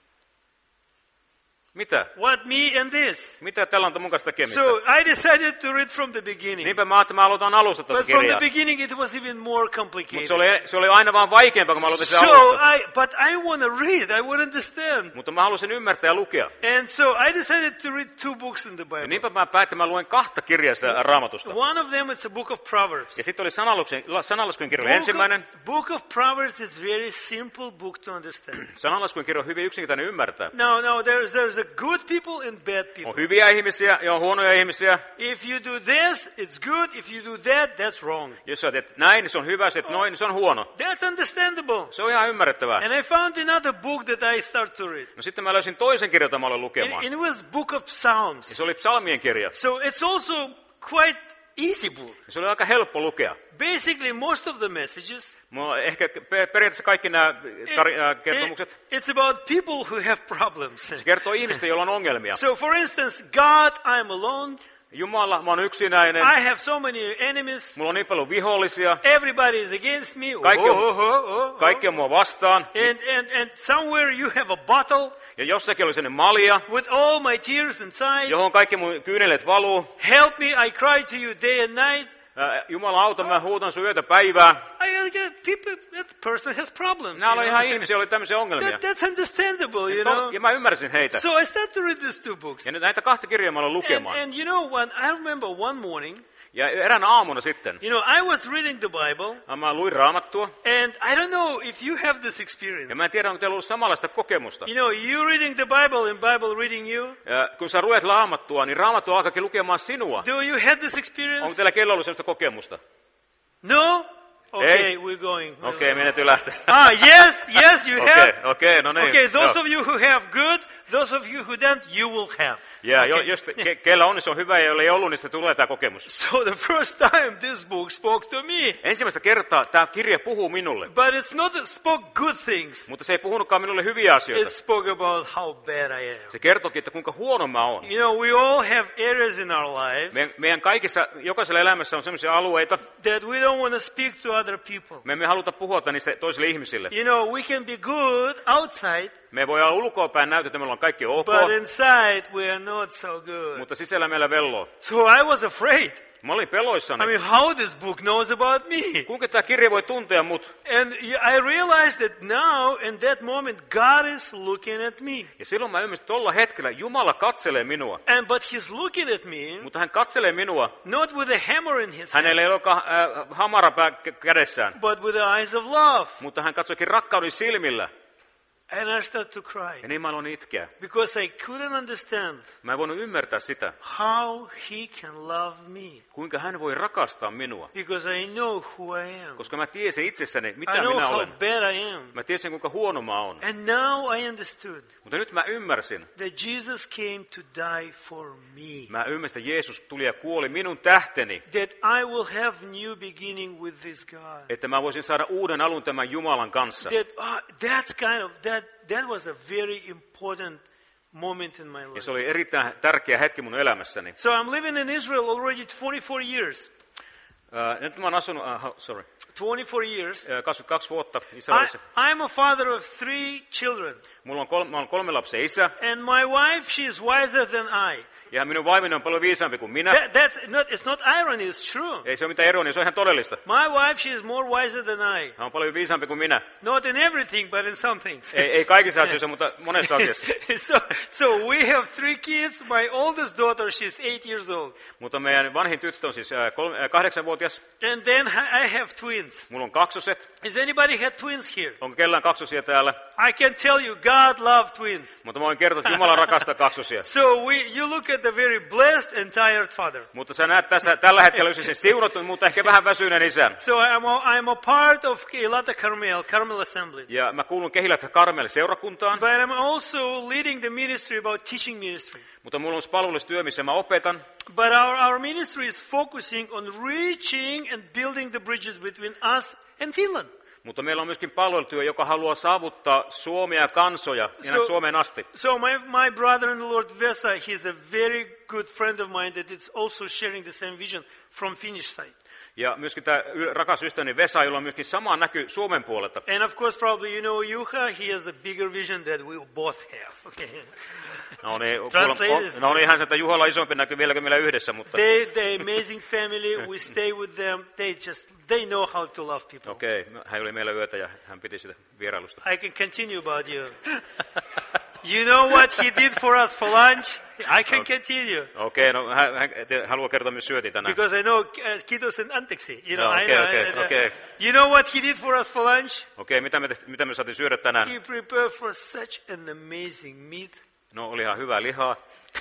Mitä? what me and this? Mitä tällä on mun kanssa tekemistä? So I decided to read from the beginning. Niinpä mä ajattelin, että mä aloitan alusta tuota But from the kirjaa. beginning it was even more Mutta complicated. se oli, se oli aina vaan vaikeampaa, kun mä aloitin sen So alusta. I, but I want to read. I want to understand. Mutta mä halusin ymmärtää ja lukea. And so I decided to read two books in the Ja Bible. niinpä mä päätin, että mä luen kahta kirjaa sitä raamatusta. One of them is a book of Proverbs. Ja sitten oli sanallaskujen kirja Book ensimmäinen. of, book of Proverbs is very simple book to understand. Sanallaskujen kirja on hyvin yksinkertainen ymmärtää. No, no, there's there's a good people and bad people. On hyviä ihmisiä ja on huonoja ihmisiä. If you do this, it's good. If you do that, that's wrong. Jos sä teet näin, niin se on hyvä, jos teet noin, niin se on huono. That's understandable. Se on ihan ymmärrettävää. And I found another book that I start to read. No sitten mä löysin toisen kirjan, jota mä aloin And lukemaan. it was book of Ja Psalms. se oli psalmien kirja. So it's also quite easy book. Ja se oli aika helppo lukea. Basically, most of the messages, Mulla ehkä pe- periaatteessa kaikki nämä tar- äh, kertomukset, it- it's about people who have problems. se kertoo ihmistä, joilla on ongelmia. So, for instance, God, I'm alone. Jumala, mä oon yksinäinen. I have so many enemies. Mulla on niin paljon vihollisia. Everybody is against me. Kaikki on, Oh, oh, oh, oh. kaikki on mua vastaan. And, and, and somewhere you have a bottle Ja jossakin oli sellainen malja, with all my tears inside. johon kaikki mun kyyneleet valuu. Help me, I cry to you day and night. Ää, Jumala auta, mä huutan sun yötä päivää. I get people, that person has problems. Nämä you oli know. ihan ihmisiä, oli tämmöisiä ongelmia. That, that's understandable, you To- know. Ja mä ymmärsin heitä. So I started to read these two books. Ja nyt näitä kahta kirjaa mä aloin And, lukemaan. and you know what? I remember one morning, Ja eräänä aamuna sitten, you know, I was reading the Bible, mä luin Raamattua. and I don't know if you have this experience. Ja mä en tiedä, onko teillä ollut samanlaista kokemusta. You know, you reading the Bible and Bible reading you. Ja kun sä luet Raamattua, niin Raamattu alkaakin lukemaan sinua. Do you have this Onko experience? teillä kello ollut sellaista kokemusta? No? Okay, Hey. we're going. Okei, okay, meidän täytyy lähteä. Ah, yes, yes, you Okei, have. okei, no niin. Okay, those Joo. of you who have good, those of you who don't, you will have. Ja jo, Okay. jos te, ke, kellä on, niin se on hyvä, ja jolle ei ollut, niin sitten tulee tämä kokemus. So the first time this book spoke to me, Ensimmäistä kertaa tämä kirja puhuu minulle, but it's not that spoke good things. mutta se ei puhunutkaan minulle hyviä asioita. It spoke about how bad I am. Se kertokin, että kuinka huono mä oon. You know, we all have areas in our lives Me, meidän kaikissa, jokaisella elämässä on sellaisia alueita, that we don't want to speak to other people. me emme haluta puhua niistä toisille ihmisille. You know, we can be good outside, Me voi olla ulkoapäin näyttää, että meillä on kaikki ok, but inside we are not so good. mutta sisällä meillä velloo. So I was afraid. Mä olin I peloissani. mean, how this book knows about me. Kuinka tämä kirja voi tuntea mut? And I realized that now, in that moment, God is looking at me. Ja silloin mä ymmärsin, että tuolla hetkellä Jumala katselee minua. And but He's looking at me, Mutta hän katselee minua. not with a hammer in His Hänellä hand, ei olekaan äh, hamarapää kä- kädessään, but with the eyes of love. mutta hän katsoikin rakkauden silmillä. And I started to cry Ja niin mä aloin itkeä. because I couldn't understand Mä en voinut ymmärtää sitä, how He can love me, kuinka hän voi rakastaa minua. because I know who I am. Koska mä tiesin itsessäni, I mitä know minä how olen. bad I am. Mä tiesin, kuinka huono mä oon. And now I understood Mutta nyt mä ymmärsin. that Jesus came to die for me. Mä ymmärsin, että Jeesus tuli ja kuoli minun tähteni. That I will have new beginning with this God. Että mä voisin saada uuden alun tämän Jumalan kanssa. That uh, that's kind of that that was a very important moment in my Ja life. se oli erittäin tärkeä hetki mun elämässäni. So I'm living in Israel already twenty-four years. Uh, nyt mä oon asunut, uh, sorry, twenty-four years. uh, kaksikymmentäkaksi vuotta I, Israelissa. I'm a father of three children. Mulla on kolme, mä oon kolme lapsen isä, And my wife, she is wiser than I. ja minun vaimoni on paljon viisaampi kuin minä. That, that's not, it's not irony, it's true. Ei se ole mitään eroa, se on ihan todellista. My wife, she is more wiser than I. Hän on paljon viisaampi kuin minä. Not in everything, but in some things. Ei, ei kaikissa asioissa, mutta monessa asiassa. so, so we have three kids. My oldest daughter, she's eight years old. Mutta meidän vanhin tyttö on siis äh, kolme, äh, kahdeksanvuotias. And then I have twins. Mulla on kaksoset. Is anybody had twins here? Onko kellään kaksosia täällä? I can tell you, God loved twins. Mutta mä voin kertoa, että Jumala rakastaa kaksosia. So we, you look at the very blessed and tired father. Mutta sä näet tässä tällä hetkellä sen siunattu, mutta ehkä vähän väsyneen isän. So I'm a, I'm a part of Kehilata Carmel, Carmel Assembly. Ja mä kuulun Kehilata Karmel seurakuntaan, But I'm also leading the ministry about teaching ministry. mutta mulla on palvelustyö, missä mä opetan. But our, our ministry is focusing on reaching and building the bridges between us and Finland. Mutta meillä on myöskin palvelutyö, joka haluaa saavuttaa Suomea ja kansoja ja So- Suomeen asti. So my, my brother in the Lord Vesa, he's a very good friend of mine that is also sharing the same vision from Finnish side. Ja myöskin tämä y- rakas ystäväni Vesa, jolla on myöskin sama näky Suomen puolelta. And of course, probably you know Juha, he has a bigger vision that we both have. Okay. No niin, Translate kuulemma- this. no niin, hän sanoi, että Juhalla on isompi näky vieläkö meillä yhdessä, mutta They, they amazing family. We stay with them. They just, they know how to love people. okei, okay, hän oli meillä yötä ja hän piti sitä vierailusta. I can continue about you. You know what he did for us for lunch? I can continue. Okei, okay, no hän, hän te- haluaa kertoa myös syötiin tänään. Because I know uh, kiitos and anteeksi. You know, No, I okay, know. okay, I know. okay. You know what he did for us for lunch? Okei, okay, mitä, me, mitä me saatiin syödä tänään? He prepared for such an amazing meat. No oli ihan hyvää lihaa.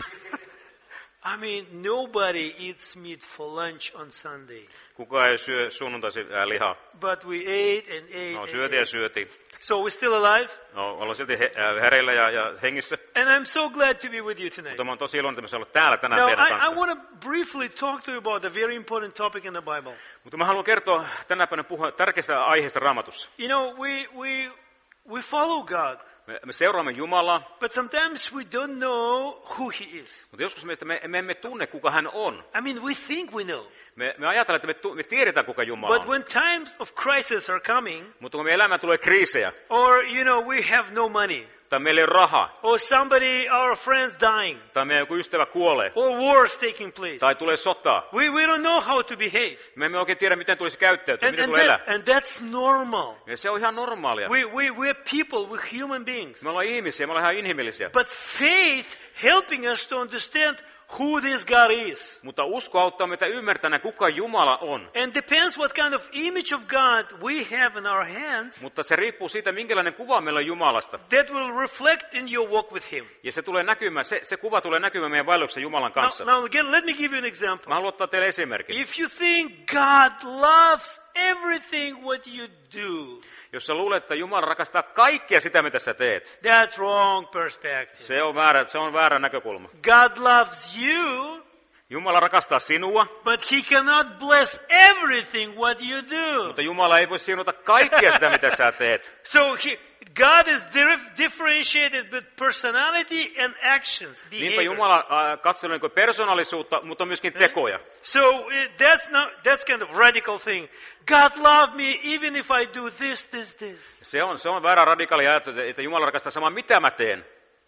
I mean, nobody eats meat for lunch on Sunday. Kukaan ei syö sunnuntaisin äh, lihaa. But we ate and ate. No and syötiin ja ate. syötiin. So we're still alive. No ollaan silti he, äh, hereillä ja, ja hengissä. And I'm so glad to be with you tonight. Mutta mä oon tosi iloinen, että mä saan olla täällä tänään Now, teidän I, I kanssa. want to briefly talk to you about a very important topic in the Bible. Mutta mä haluan kertoa tänä päivänä puhua tärkeästä aiheesta Raamatussa. You know, we, we, we follow God. Me, me seuraamme Jumalaa, but sometimes we don't know who he is. mutta joskus meistä me, me emme tunne, kuka hän on. I mean, we think we know. Me, me ajatellaan, että me, tu, me tiedetään, kuka Jumala But on. when times of crisis are coming, Mutta kun meidän elämään tulee kriisejä, or, you know, we have no money, tai meillä ei ole rahaa, or somebody, our friends dying, tai meidän joku ystävä kuolee, or wars taking place, tai tulee sotaa, we, we don't know how to behave. me emme oikein tiedä, miten tulisi käyttäytyä, And, miten and, tulee elää. that, and that's normal. Ja se on ihan normaalia. We, we, we're people, we're human beings. Me ollaan ihmisiä, me ollaan ihan inhimillisiä. But faith helping us to understand who this God is. Mutta usko auttaa meitä ymmärtämään, kuka Jumala on. And depends what kind of image of God we have in our hands, Mutta se riippuu siitä, minkälainen kuva meillä on Jumalasta. that will reflect in your walk with Him. Ja se tulee näkymään, se, se kuva tulee näkymään meidän vaelluksessa Jumalan Now, kanssa. now again, let me give you an example. Mä haluan ottaa teille esimerkin. If you think God loves everything what you do, Jos sä luulet, että Jumala rakastaa kaikkea sitä, mitä sä teet, that's wrong perspective. se on väärä, se on väärä näkökulma. God loves you, Jumala rakastaa sinua, but He cannot bless everything what you do. mutta Jumala ei voi siunata kaikkea sitä, mitä sä teet. So he, God is dif- differentiated with personality and actions, Niinpä behavior. Jumala äh, katselee niin persoonallisuutta, mutta myöskin tekoja. So uh, that's not that's kind of radical thing. God loved me even if I do this, this, this. Se on, se on väärä radikaali ajattelu, että Jumala rakastaa samaa, mitä mä teen.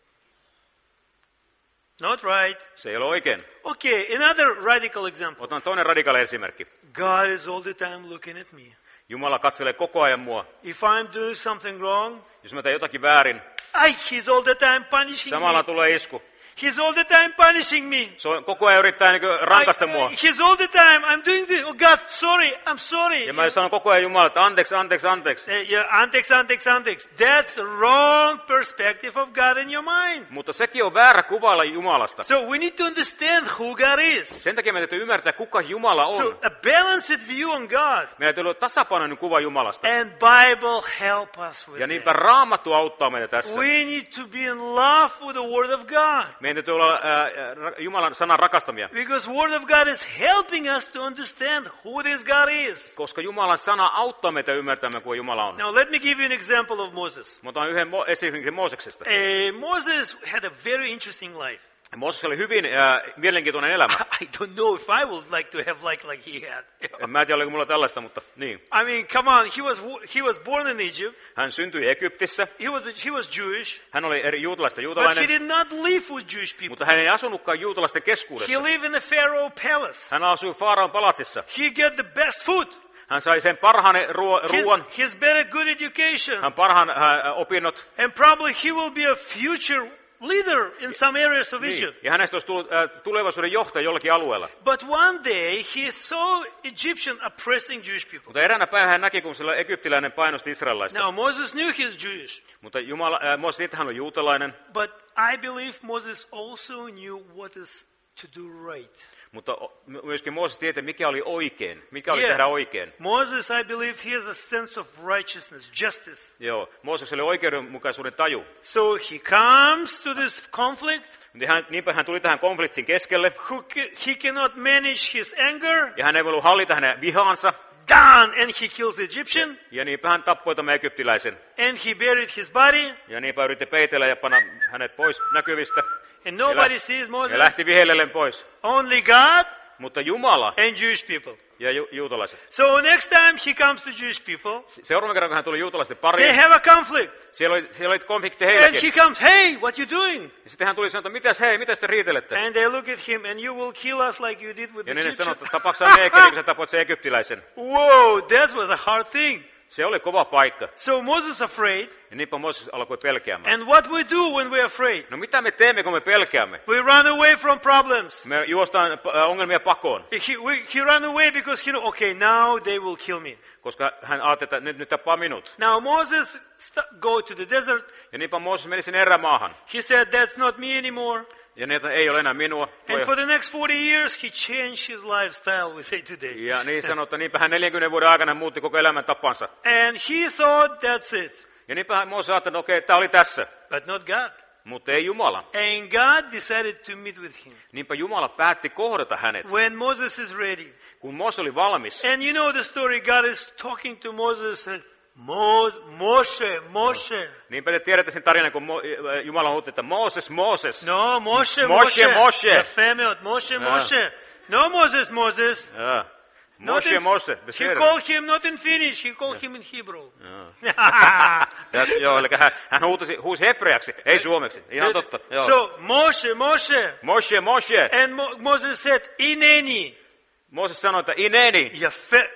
Not right. Se ei ole oikein. Okay, another radical example. Otan toinen radikaali esimerkki. God is all the time looking at me. Jumala katselee koko ajan mua. If I'm doing something wrong, Jos mä teen jotakin väärin, I, He's all the time punishing samalla me. tulee isku. He's all the time punishing me. Se on, koko ajan yrittää niin rankasta I- mua. He's all the time, I'm doing this. Oh God, sorry, I'm sorry. Ja mä sanon koko ajan Jumala, että anteeksi, anteeksi, anteeksi. Uh, yeah, anteeksi, anteeksi, anteeksi. That's a wrong perspective of God in your mind. Mutta sekin on väärä kuvailla Jumalasta. So we need to understand who God is. Sen takia meidän täytyy ymmärtää, kuka Jumala So on. a balanced view on God. Meidän täytyy olla tasapainoinen kuva Jumalasta. And Bible help us with Ja niinpä that. Raamattu auttaa meitä tässä. We need to be in love with the Word of God. Meidän täytyy olla äh, Jumalan sanan rakastamia. Because Word of God is helping us to understand who this God is. Koska Jumalan sana auttaa meitä ymmärtämään, kuka Jumala on. Now let me give you an example of Moses. Mä otan yhden mo- esimerkin Mooseksesta. Uh, Moses had a very interesting life. Mooses oli hyvin äh, mielenkiintoinen elämä. I don't know if I would like to have like like he had. En mä tiedä, oliko mulla tällaista, mutta niin. I mean, come on, he was he was born in Egypt. Hän syntyi Egyptissä. He was he was Jewish, Hän oli eri juutalaista but he juutalainen, did not live with Jewish people. mutta hän ei asunutkaan juutalaisten He keskuudessa. lived in the Pharaoh palace. Hän asui Faaraon palatsissa. He get the best food. Hän sai sen parhaan ruo- His, ruoan, his better good education, hän parhaan äh, opinnot. and probably he will be a future leader in some areas of Niin. Egypt. Ja hänestä olisi tullut äh, tulevaisuuden johtaja jollakin alueella. But one day he saw Egyptian oppressing Jewish people. Mutta eräänä päivänä hän näki, kun sillä egyptiläinen painosti israelaista. Now Moses knew he's Jewish, Mutta Jumala, äh, Mooses itse hän oli juutalainen, but I believe Moses also knew what is to do right. mutta o- myöskin Mooses tiesi, mikä oli oikein, mikä oli Yes. tehdä oikein. Moses, I believe, he has a sense of righteousness, justice. Joo, Mooses oli oikeudenmukaisuuden taju. So he comes to this conflict. Niin hän, niinpä hän tuli tähän konfliktin keskelle, Who ca- he cannot manage his anger. ja hän ei voinut hallita hänen vihaansa, Done, and he kills the Egyptian, ja niinpä hän tappoi tämän egyptiläisen. and he buried his body, Ja niinpä yritti peitellä ja panna hänet pois näkyvistä, and nobody Ja- sees ja Moses. lähti vihellellen pois. Only God Mutta Jumala and Jewish people. ja ju- juutalaiset. So next time he comes to Jewish people, Seuraavan kerran, kun hän tuli juutalaisten they pariin, have a conflict. siellä oli, siellä oli konflikti And heilläkin. he comes, hey, what you doing? Ja sitten hän tuli sanoa, että mitäs hei, mitäs te riitelette? And they look at him, and you will kill us like you did with the Ja niin ne sanoi, Egyptian. että tapaksaa meidänkin, niin kun sä tapoit sen egyptiläisen. Whoa, that was a hard thing. Se oli kova paikka. So Moses afraid. Ja niinpä Mooses alkoi pelkäämään. And what we do when we're afraid? No mitä me teemme, kun me pelkäämme? We run away from problems. Me juostaan äh, ongelmia pakoon, He, we, he ran away because he knew, okay, now they will kill me. koska hän ajatteli, että nyt, nyt tappaa minut. Now Moses st- go to the desert. Ja niinpä Mooses meni sinne erämaahan. He said, that's not me anymore. Ja niin, että ei ole enää minua. And for the next forty years, he changed his lifestyle, we say today. Ja niin sanoi, että niinpä hän neljänkymmenen vuoden aikana muutti koko elämän tapansa. And he thought, that's it. Ja niinpä hän Mooses ajatteli, että okei, tämä oli tässä. But not God. Mutta ei Jumala. And God decided to meet with him. Niinpä Jumala päätti kohdata hänet, When Moses is ready. kun Mooses oli valmis. And you know the story, God is talking to Moses, and Mo- Moshe, Moshe. Niinpä te tiedätte sen tarinan, kun Mo- Jumala huutti, että Mooses, Mooses. No, Moshe, Moshe, Moshe. The family, Moshe, Moshe. No, Moses, Moses. Ja. Not Moshe, in- Moshe. He Beseder. called him not in Finnish, he called him in Hebrew. Ja, joo, eli hän, hän huusi, huusi hebreaksi, ei suomeksi. Ihan totta. Joo. So, Moshe, Moshe. Moshe, Moshe. And Mo- Moses said, Ineni. Mooses sanoi, että ineni. Ja fe-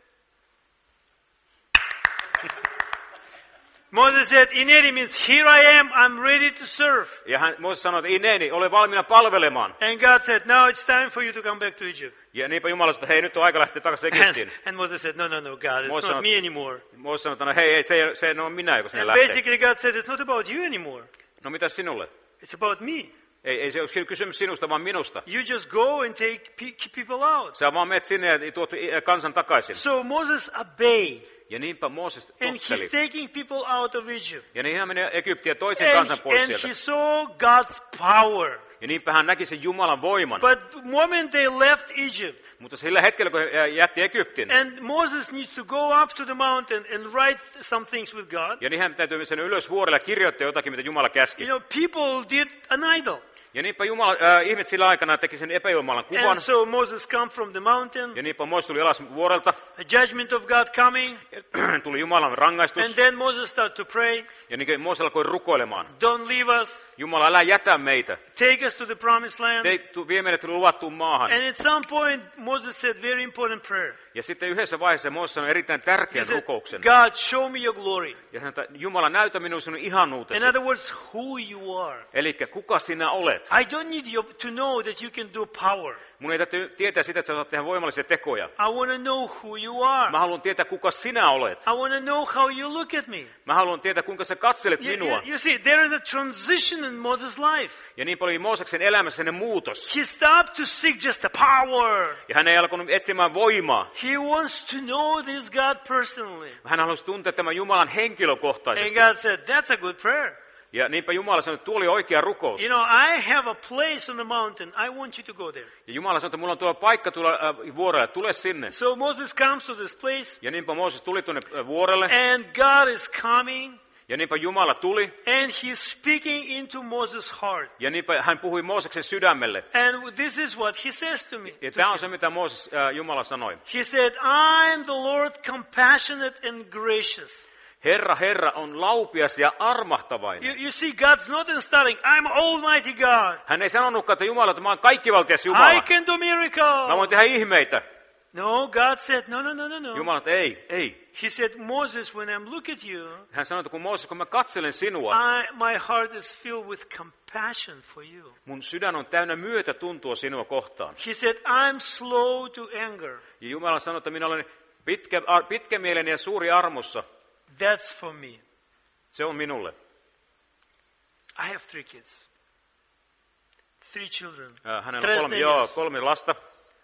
Moses said, Ineni means, here I am, I'm ready to serve. Ja hän, Mooses sanoi, että ineni, ole valmiina palvelemaan. And God said, now it's time for you to come back to Egypt. Ja niinpä Jumala sanoi, että hei, nyt on aika lähteä takaisin And, Egyptiin. and Moses said, no, no, no, God, it's Moses not sanoi- me anymore. Mooses sanoi, että no, hei, ei, se, ei- se ei ole minä, kun sinne And lähtee. basically God said, it's not about you anymore. No mitä sinulle? It's about me. Ei, ei se ole kysymys sinusta, vaan minusta. You just go and take pe- people out. Sä vaan menet sinne ja tuot kansan takaisin. So Moses obeyed. Ja niinpä Mooses And totteli. he's taking people out of Egypt. Ja niin hän meni Egyptiin toisen And, kansan pois and sieltä. he saw God's power. Ja niinpä hän näki sen Jumalan voiman. But the moment they left Egypt, Mutta sillä hetkellä, kun he jätti Egyptin, and Moses needs to go up to the mountain and write some things with God, ja niin hän täytyy sen ylös vuorelle ja kirjoittaa jotakin, mitä Jumala käski. you know, people did an idol. Ja niinpä Jumala, äh, ihmiset sillä aikana teki sen epäjumalan kuvan. And so Moses come from the mountain, Ja niinpä Mooses tuli alas vuorelta. a judgment of God coming, Tuli Jumalan rangaistus. and then Moses started to pray, Ja niin Mooses alkoi rukoilemaan. don't leave us, Jumala, älä jätä meitä. take us to the promised land. Te, tu, vie meidät luvattuun maahan. And at some point, Moses said very important prayer. Ja sitten yhdessä vaiheessa Mooses sanoi erittäin He tärkeän said, rukouksen. God, show me your glory. Ja hän sanoi, että Jumala, näytä minulle sinun ihanuutesi. In other words, who you are. Eli kuka sinä olet? I don't need you to know that you can do power. Mun ei täytyy tietää sitä, että sä saat tehdä voimallisia tekoja. I want to know who you are. Mä haluan tietää, kuka sinä olet. I want to know how you look at me. Mä haluan tietää, kuinka sä katselet You, minua. you, you see, there is a transition in Moses' life. Ja niin paljon Mooseksen elämässä ne muutos. He stopped to seek just the power. Ja hän ei alkanut etsimään voimaa. He wants to know this God personally. Hän halusi tuntea tämän Jumalan And henkilökohtaisesti. God said, that's a good prayer. Ja niinpä Jumala sanoi, että tuo oli oikea rukous. You know, I have a place on the mountain. I want you to go there. Ja Jumala sanoi, että mulla on tuo paikka tulla äh, vuorelle, tule sinne. So Moses comes to this place, Ja niinpä Mooses tuli tuonne äh, vuorelle. and God is coming, Ja niinpä Jumala tuli. and he's speaking into Moses' heart. Ja niinpä hän puhui Mooseksen sydämelle. And this is what he says to me. Ja to tämä on him. se, mitä Mooses, äh, Jumala sanoi. He said, I'm the Lord compassionate and gracious. Herra, Herra on laupias ja armahtavainen. You, you see, God's not in starting, I'm Almighty God. Hän ei sanonutkaan, että Jumala, että mä oon kaikkivaltias Jumala. I can do Mä miracles. voin tehdä ihmeitä. No, God said, no, no, no, no, no. Jumala, että ei, ei. He said, Moses, when I'm look at you, Hän sanoi, että kun Mooses, kun mä katselen sinua, I, my heart is filled with compassion for you. mun sydän on täynnä myötätuntoa sinua kohtaan. He said, I'm slow to anger. Ja Jumala sanoi, että minä olen pitkä, ar, pitkämielinen ja suuri armossa. That's for me. Se on minulle. I have three kids. Three children. Äh, Hänellä Tres on kolme, niños. joo, kolme lasta.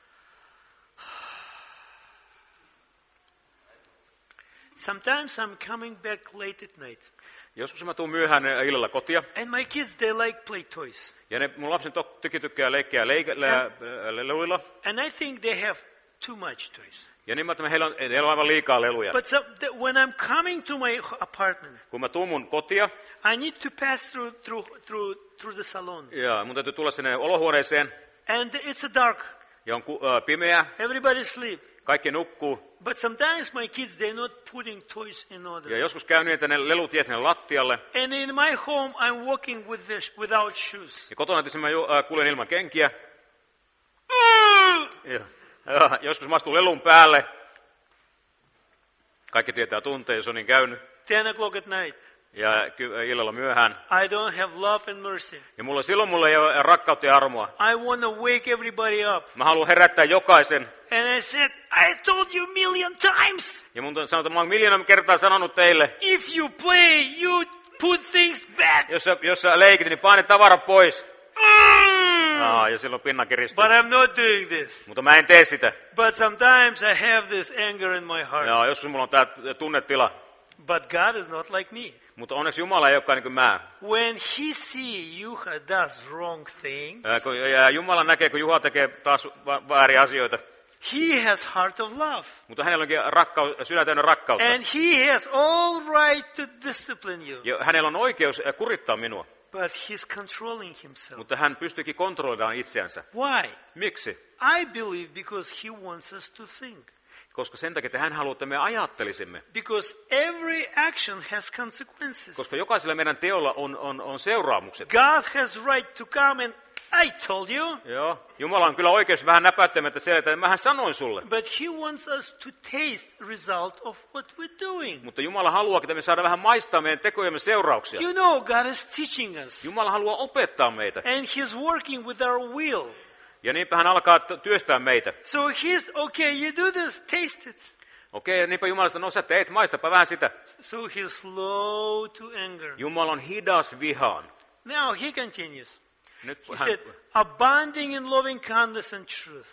Sometimes I'm coming back late at night. Joskus mä tuun myöhään äh, illalla kotia. And my kids, they like play toys. Ja ne, mun lapsen toki tykkää leikkiä leike, lä, äh, leluilla. And I think they have too much toys. Ja niin mä että heillä on, heillä on aivan liikaa leluja. But so, the, when I'm coming to my apartment, Kun mä tuun mun kotia, I need to pass through through through through the salon. ja mun täytyy tulla sinne olohuoneeseen, And it's a dark. ja on ku, äh, pimeä, Everybody sleep. kaikki nukkuu. But sometimes my kids, they're not putting toys in order. Ja joskus käy niin, että ne lelut jää sinne lattialle. And in my home, I'm walking with this, without shoes. Ja kotona tietysti mä ju, äh, kuljen ilman kenkiä. Ja, ja, joskus mä astun lelun päälle. Kaikki tietää tunteen, jos on niin käynyt. Ten o'clock at night. Ja ky- illalla myöhään. I don't have love and mercy. Ja mulla, silloin mulla ei ole rakkautta ja armoa. I want to wake everybody up. Mä haluan herättää jokaisen. And I said, I told you a million times. Ja mun sanotaan, että mä oon miljoona kertaa sanonut teille. If you play, you put things back. Jos sä, jos sä leikit, niin paine tavara pois. Mm. Aa, ja silloin pinna kiristyy. But I'm not doing this. Mutta mä en tee sitä. But sometimes I have this anger in my heart. Ja joskus mulla on tää tunnetila. But God is not like me. Mutta onneksi Jumala ei olekaan niin kuin mä. When he see you does wrong things, Ja kun ja Jumala näkee, kun Juha tekee taas va- vääriä asioita. He has heart of love. Mutta hänellä onkin rakkaus, sydän täynnä rakkautta. And he has all right to discipline you. Ja hänellä on oikeus kurittaa minua. But he's controlling himself. Mutta hän pystyykin kontrolloimaan itseänsä. Why? Miksi? I believe because he wants us to think. Koska sen takia, että hän haluaa, että me ajattelisimme. Because every action has consequences. Koska jokaisella meidän teolla on, on, on seuraamukset. God has right to come and I told you. Joo. Jumala on kyllä oikeus vähän näpäyttämättä se, että mähän sanoin sulle. But he wants us to taste result of what we're doing. Mutta Jumala haluaa, että me saadaan vähän maistaa meidän tekojemme seurauksia. You know, God is teaching us. Jumala haluaa opettaa meitä. And he's working with our will. Ja niinpä hän alkaa työstää meitä. So he's, okay, you do this, taste it. Okei, okay, niinpä Jumala sanoo, no sä teit, maistapa vähän sitä. So he's slow to anger. Jumala on hidas vihaan. Now he continues. Nyt He hän, said, abounding in loving kindness and truth.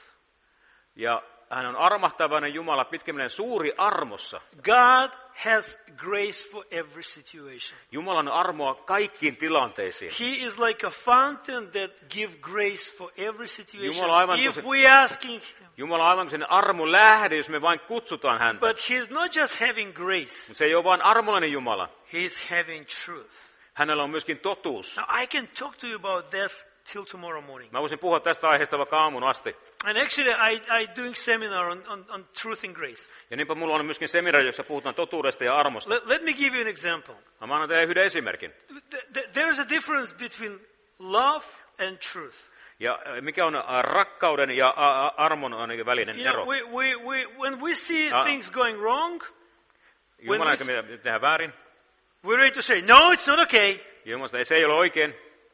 ja hän on armahtavainen Jumala, pitkimmilleen suuri armossa. God has grace for every situation. Jumala on armoa kaikkiin tilanteisiin. He is like a fountain that give grace for every situation. Jumala on aivan If tosi- we asking him. Jumala on aivan kuin sen armon lähde, jos me vain kutsutaan häntä. But he's not just having grace. Mutta se ei ole vain armollinen Jumala. He's having truth. Hänellä on myöskin totuus. Now I can talk to you about this till tomorrow morning. Mä voisin puhua tästä aiheesta vaikka aamun asti. And actually I I doing seminar on, on, on truth and grace. Ja niinpä mulla on myöskin seminaari, jossa puhutaan totuudesta ja armosta. Let, let me give you an example. Mä annan teille yhden esimerkin. Th- th- There is a difference between love and truth. Ja äh, mikä on äh, rakkauden ja äh, armon äh, välinen You ero? know, we, we, we, when we see Ah. things going wrong, Jumala, when että mitä tehdään väärin. we're ready to say, no, it's not okay. Ja Jumala sanoo, ei, se ei ole oikein.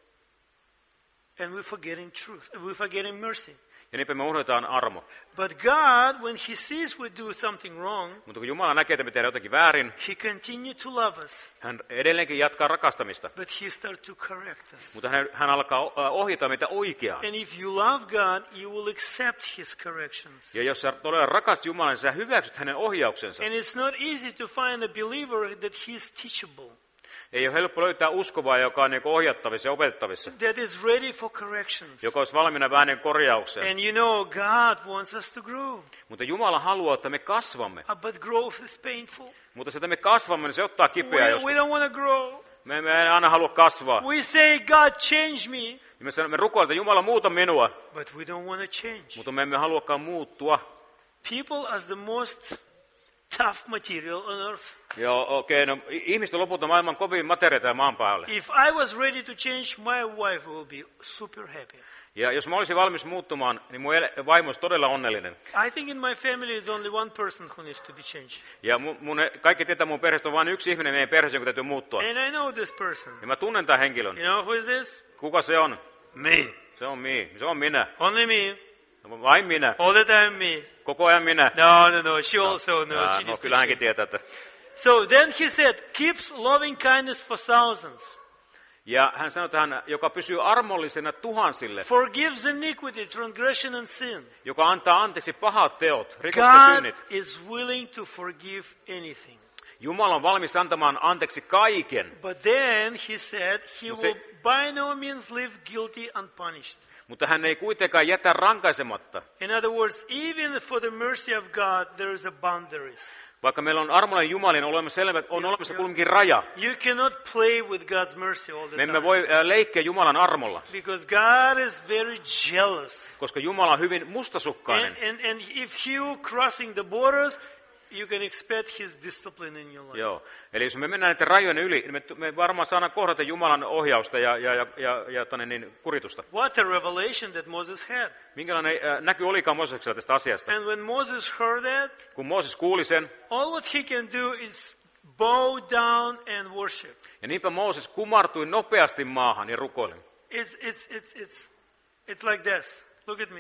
And we're forgetting truth. We're forgetting mercy. Ja niinpä me unohdetaan armo. But God, when he sees we do something wrong, Mutta kun Jumala näkee, että me tehdään jotakin väärin, he continues to love us. hän edelleenkin jatkaa rakastamista. But he starts to correct us. Mutta hän, hän alkaa äh, ohjata meitä oikeaan. And if you love God, you will accept his corrections. Ja jos sä todella rakastat Jumalan, niin sä hyväksyt hänen ohjauksensa. And it's not easy to find a believer that he's teachable, Ei ole helppo löytää uskovaa, joka on niin ohjattavissa ja opetettavissa. that is ready for corrections. Joka olisi valmiina vähän niin korjaukseen. And you know, God wants us to grow. Mutta Jumala haluaa, että me kasvamme. Uh, But growth is painful. Mutta se, että me kasvamme, niin se ottaa kipeää We, joskus. we don't want to grow. Me emme aina halua kasvaa. We say, God, change me. Ja me, sanon, me rukoilemme, että Jumala muuta minua. But we don't want to change. Mutta me emme haluakaan muuttua. People are the most tough material on earth. Joo, okei, okay, no ihmiset on lopulta maailman kovin materiaita maan päälle. If I was ready to change, my wife will be super happy. Ja jos mä olisin valmis muuttumaan, niin mun el- vaimo olisi todella onnellinen. I think in my family is only one person who needs to be changed. Ja mun, mun, kaikki tietää mun perheestä on vain yksi ihminen meidän perheessä, joka täytyy muuttua. And I know this person. Ja mä tunnen tämän henkilön. You know who is this? Kuka se on? Me. Se on me. Se on minä. Only me. Vain minä. All the time me. Koko ajan minä. No, no, no. She also knows. Ah, She no, needs to kyllä hänkin change. tietää, että... So then he said, keeps loving kindness for thousands. Ja hän sanoi, että hän, joka pysyy armollisena tuhansille, Forgives iniquity, transgression and sin. joka antaa anteeksi pahat teot, rikokset ja God synnit. is willing to forgive anything. Jumala on valmis antamaan anteeksi kaiken, But then he said he Mut se- will by no means leave guilty unpunished. mutta hän ei kuitenkaan jätä rankaisematta. In other words, even for the mercy of God, there is a boundaries. Vaikka meillä on armollinen Jumala, niin on olemassa, selvä, on olemassa kuitenkin raja. You cannot play with God's mercy all the Me emme time. voi äh, leikkiä Jumalan armolla, Because God is very jealous. koska Jumala on hyvin mustasukkainen. And, and, and if you crossing the borders, you can expect his discipline in your life. Joo. Eli jos me mennään näiden rajojen yli, niin me, me varmaan saadaan kohdata Jumalan ohjausta ja, ja, ja, ja, ja tonne niin, kuritusta. What a revelation that Moses had. Minkälainen äh, näky olikaan Mooseksella tästä asiasta? And when Moses heard that, Kun Mooses kuuli sen, all what he can do is bow down and worship. ja niinpä Mooses kumartui nopeasti maahan ja rukoili. It's, it's, it's, it's, it's like this. Look at me.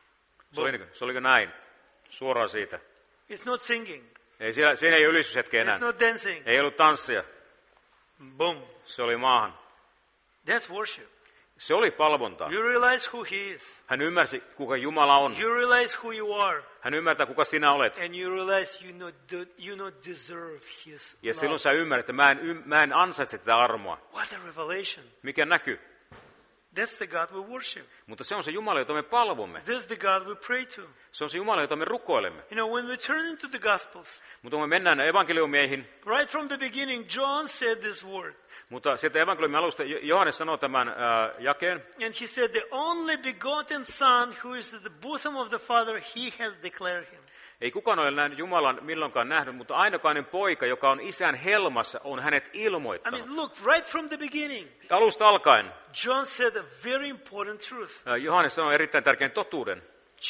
Se oli, se oliko näin? Suoraan siitä. It's not singing. Ei, siellä, siinä ei ole ylistyshetkeä enää. It's not dancing. Ei ollut tanssia. Boom. Se oli maahan. That's worship. Se oli palvontaa. You realize who he is. Hän ymmärsi, kuka Jumala on. You realize who you are. Hän ymmärtää, kuka sinä olet. And you realize you not, do, you not deserve his Ja silloin love. sä ymmärrät, että mä en, ym- mä en ansaitse tätä armoa. What a revelation. Mikä näkyy? That's the God we worship. Mutta se on se Jumala, jota me palvomme. That's the God we pray to. Se on se Jumala, jota me rukoilemme. You know, when we turn into the Gospels, Mutta kun me mennään evankeliumeihin, right from the beginning, John said this word. mutta sieltä evankeliumin alusta Johannes sanoo tämän ää, jakeen. And he said, the only begotten Son who is at the bosom of the Father, he has declared him. Ei kukaan ole nähnyt Jumalan milloinkaan nähnyt, mutta ainokainen poika, joka on isän helmassa, on hänet I ilmoittanut. mean, look, right from the beginning, Alusta alkaen John said a very important truth. ää, Johannes sanoo erittäin tärkeän totuuden.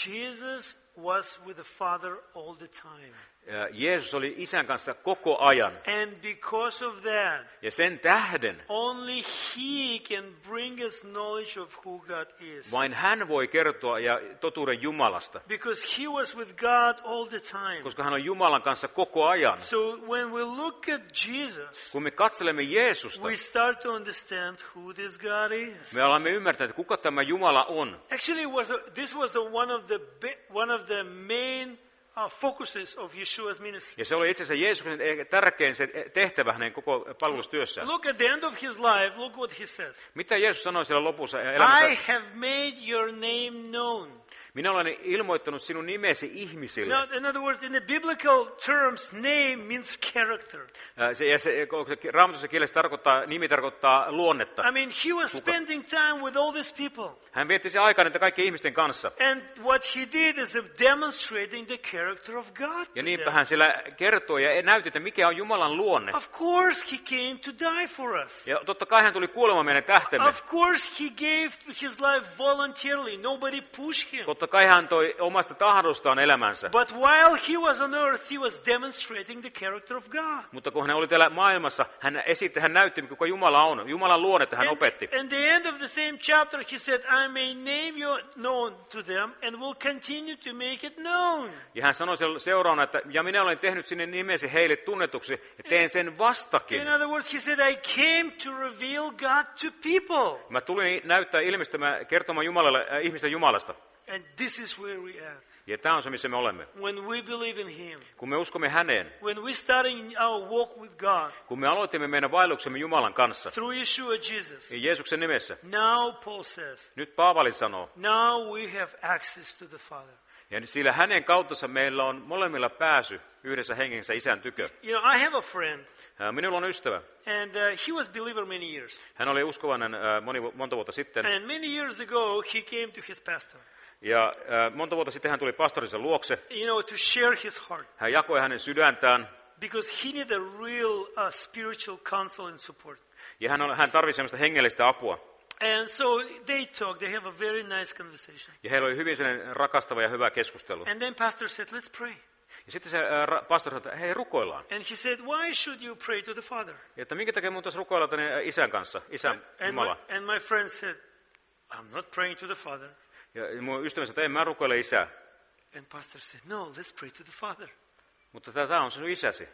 Jesus was with the Father all the time. Ää, Jeesus oli isän kanssa koko ajan. And because of that, Ja sen tähden only he can bring us knowledge of who God is. vain hän voi kertoa ja totuuden Jumalasta, Because he was with God all the time. koska hän on Jumalan kanssa koko ajan. So when we look at Jesus, Kun me katselemme Jeesusta, we start to understand who this God is. me alamme ymmärtää, että kuka tämä Jumala on. Actually, it was a, this was the, one of the bi- one of the main uh, focuses of Yeshua's ministry. Ja se oli itse asiassa Jeesuksen tärkein se tehtävä hänen koko palvelustyössään. Look at the end of his life. Look what he says. Mitä Jeesus sanoi siellä lopussa I elämässä? have made your name known. Minä olen ilmoittanut sinun nimesi ihmisille. Now, in other words, in the biblical terms, name means character. Ää, Se, ja se, se, raamatussa kielessä tarkoittaa, nimi tarkoittaa luonnetta. I mean, he was spending time with all these people. Hän vietti sen aikaa näitä kaikkien ihmisten kanssa. And what he did is demonstrating the character of God to Ja niinpä them. hän siellä kertoi ja näytti, että mikä on Jumalan luonne. Of course, he came to die for us. Ja totta kai hän tuli kuolemaan meidän tähtemme. Of course, he gave his life voluntarily. Nobody pushed him. Totta kai hän toi omasta tahdostaan elämänsä. But while he was on earth, he was demonstrating the character of God. Mutta kun hän oli täällä maailmassa, hän esitti, hän näytti, kuka Jumala on. Jumalan luonnetta hän And, opetti. and the end of the same chapter, he said, I may name you known to them and will continue to make it known. Ja hän sanoi seuraavana, että ja minä olen tehnyt sinne nimesi heille tunnetuksi ja teen sen vastakin. In other words, he said, I came to reveal God to people. Mä tulin näyttää ilmestämään, kertomaan Jumalalle, äh, ihmisten Jumalasta. And this is where we are. Ja tämä on se, missä me olemme. When we believe in him, Kun me uskomme häneen, when we starting our walk with God kun me aloitimme meidän vaelluksemme Jumalan kanssa, through Yeshua Jesus, ja Jeesuksen nimessä, now Paul says, nyt Paavali sanoo, now we have access to the Father. ja sillä hänen kauttansa meillä on molemmilla pääsy yhdessä hengensä isän tykö. You know, I have a friend, Äh, Minulla on ystävä. and uh, he was believer many years. Hän oli uskovainen äh, moni, monta vuotta sitten. And many years ago, he came to his pastor, Ja äh, monta vuotta sitten hän tuli pastorinsa luokse. you know, to share his heart. Hän jakoi hänen sydäntään. Because he needed a real uh, spiritual counsel and support. Ja hän, on, hän tarvitsi sellaista hengellistä apua. And so they talk, they have a very nice conversation. Ja heillä oli hyvin sellainen rakastava ja hyvä keskustelu. And then pastor said, let's pray. Ja sitten se äh, ra- pastori sanoi, että hei, rukoillaan. And he said, why should you pray to the Father? Ja että minkä takia mun tässä rukoilla tänne äh, isän kanssa, isän And my, Jumala. and my friend said, I'm not praying to the Father. Ja mun ystävänsä, että en mä rukoile isää. And pastor said, no, let's pray to the Father. Mutta tämä on sinun isäsi.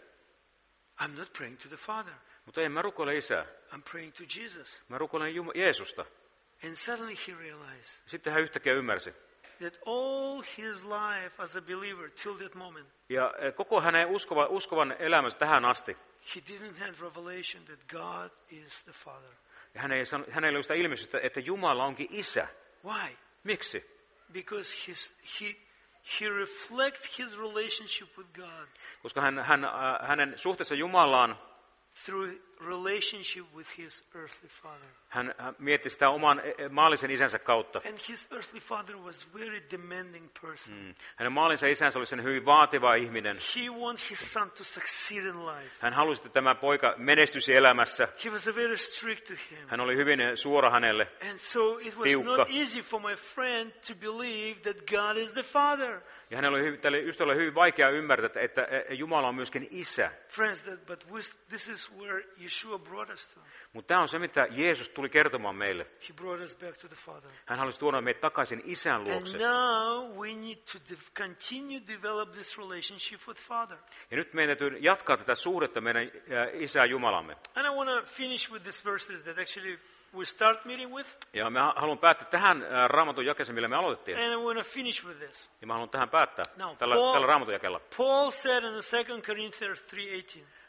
I'm not praying to the Father. Mutta en mä rukoile isää. I'm praying to Jesus. Mä rukoilen Jum- Jeesusta. And suddenly he realized Sitten hän yhtäkkiä ymmärsi. that all his life as a believer till that moment, Ja äh, koko hänen uskova, uskovan elämänsä tähän asti, he didn't have revelation that God is the Father. ja hän ei sano, hänellä ei ole sitä ilmestystä, että Jumala onkin isä. Why? Miksi? Because his, he, he reflects his relationship with God Koska hän, hän, äh, hänen suhteessa Jumalaan, through relationship with his earthly father. hän, hän mietti sitä oman äh, maallisen isänsä kautta. And his earthly father was a very demanding person. Mm. Hänen maallisen isänsä oli sen hyvin vaativa ihminen. He wanted his son to succeed in life. Hän halusi, että tämä poika menestyisi elämässä. He was a very strict to him. Hän oli hyvin suora hänelle. And so it was Tiukka. not easy for my friend to believe that God is the father. Ja hänellä oli hyvin, tälle ystävälle oli hyvin vaikea ymmärtää, että, että Jumala on myöskin isä. Friends, that, but with, this is where Yeshua brought us to. Mutta tämä on se, mitä Jeesus tuli kertomaan meille. He brought us back to the Father. Hän halusi tuoda meidät takaisin isän And luokse. now we need to de- continue to develop this relationship with Father. Ja nyt meidän täytyy jatkaa tätä suhdetta meidän äh, isä Jumalamme. And I want to finish with these verses that actually we start meeting with. Ja mä haluan päättää tähän äh, raamatun jakeeseen, millä me aloitettiin. And I want to finish with this. Ja mä haluan tähän päättää Now, tällä, Paul- tällä raamatun jakella. Paul said in the Second Corinthians three eighteen,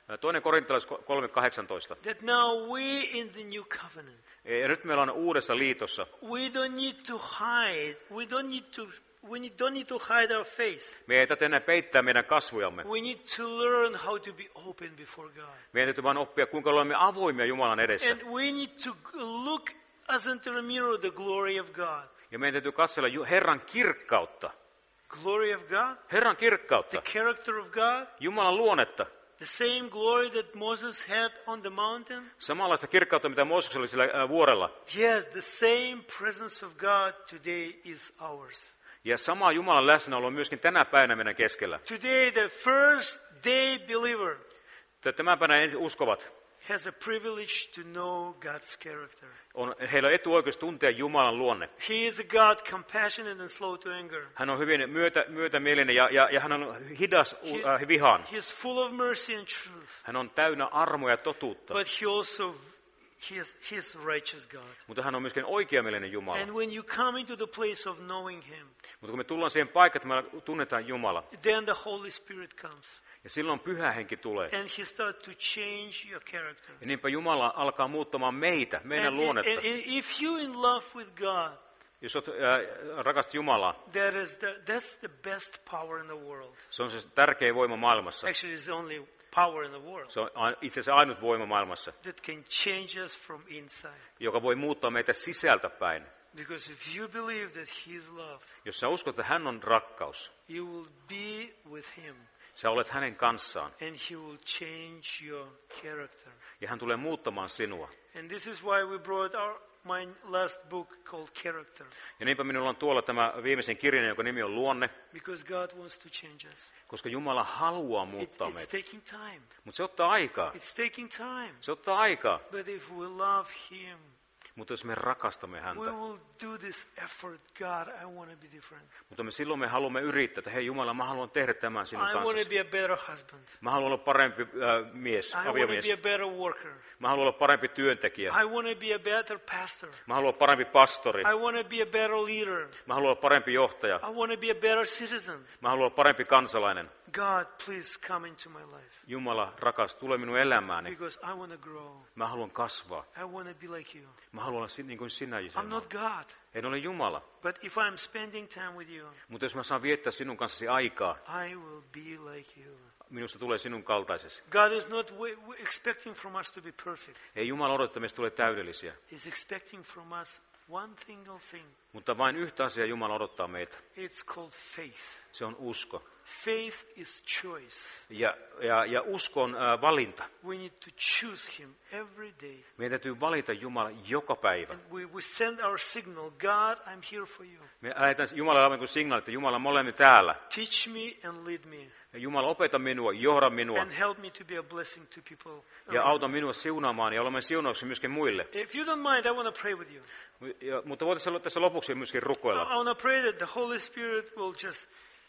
Toinen korintalaiset kolme kahdeksantoista. That now we in the new covenant, Ja nyt meillä on uudessa liitossa. we don't need to hide. We don't need to. We need, don't need to hide our face. Me ei tätä enää peittää meidän kasvojamme. We need to learn how to be open before God. Meidän täytyy vain oppia, kuinka olemme avoimia Jumalan edessä. And we need to look as into the mirror the glory of God. Ja meidän täytyy katsella Ju- Herran kirkkautta. Glory of God, Herran the kirkkautta. character of God, Jumalan luonnetta. the same glory that Moses had on the mountain. Samanlaista kirkkautta, mitä Mooseksella oli sillä äh, vuorella. Yes, the same presence of God today is ours. Ja sama Jumalan läsnäolo on myöskin tänä päivänä meidän keskellä. Today, the first day believer Tämän päivänä ensin uskovat, has a privilege to know God's character. on, heillä on etuoikeus tuntea Jumalan luonne. He is a God compassionate and slow to anger. Hän on hyvin myötä, myötämielinen ja, ja, ja hän on hidas äh, vihaan. He is full of mercy and truth. Hän on täynnä armoa ja totuutta, But he also he is, he is righteous God. mutta hän on myöskin oikeamielinen Jumala. And when you come into the place of knowing him, Mutta kun me tullaan siihen paikkaan, että me tunnetaan Jumala, then the Holy Spirit comes. ja silloin Pyhä Henki tulee. And he starts to change your character. Ja niinpä Jumala alkaa muuttamaan meitä, meidän And, and, luonnetta. and if you're in love with God, Jos olet äh, rakastat Jumalaa, that is the, that's the best power in the world. se on se tärkein voima maailmassa. Actually, it's the only power in the world Se on a- itse asiassa ainut voima maailmassa, that can change us from inside. joka voi muuttaa meitä sisältä päin. Because if you believe that he is love, Jos sä uskot, että hän on rakkaus, you will be with him. sä olet hänen kanssaan, And he will change your character. ja hän tulee muuttamaan sinua. And this is why we brought our my last book called Character. Ja niinpä minulla on tuolla tämä viimeisen kirjan, jonka nimi on Luonne, Because God wants to change us. koska Jumala haluaa It, muuttaa it's meitä. taking time. Mutta se ottaa aikaa. It's taking time. Se ottaa aikaa. But if we love him, Mutta jos me rakastamme we häntä, will do this effort. God, I want to be different. mutta me silloin me haluamme yrittää, että hei Jumala, mä haluan tehdä tämän sinun I want to kanssasi. be a better husband. Mä haluan olla parempi äh, mies, I want to aviomies. be a better worker. Mä haluan olla parempi työntekijä. I want to be a better pastor. Mä haluan olla parempi pastori. I want to be a better leader. Mä haluan olla parempi johtaja. I want to be a better citizen. Mä haluan olla parempi kansalainen. God, please come into my life. Jumala, rakas, tule minun elämääni. Because I want to grow. Mä haluan kasvaa. I want to be like you. Mä haluan olla si- niin kuin sinä, I'm Jumala. not God. En ole Jumala. But if I'm spending time with you, Mutta jos mä saan viettää sinun kanssasi aikaa, I will be like you. minusta tulee sinun kaltaisesi. God is not w- w- expecting from us to be perfect. Ei Jumala odota, että meistä tulee täydellisiä. He's expecting from us one single thing. Mutta vain yhtä asiaa Jumala odottaa meitä. It's called faith. Se on usko. Faith is choice. Ja, ja, ja usko on äh, valinta. We need to choose him every day. Meidän täytyy valita Jumala joka päivä. And we, we send our signal, God, I'm here for you. Me lähetään Jumalalle aivan kuin signaali, että Jumala, me olemme täällä. Teach me and lead me. Ja Jumala, opeta minua, johda minua. And help me to be a blessing to people. Ja auta minua siunaamaan ja olemme siunauksia myöskin muille. If you don't mind, I want to pray with you. Ja, mutta voitaisiin tässä lopuksi myöskin I rukoilla. want to pray that the Holy Spirit will just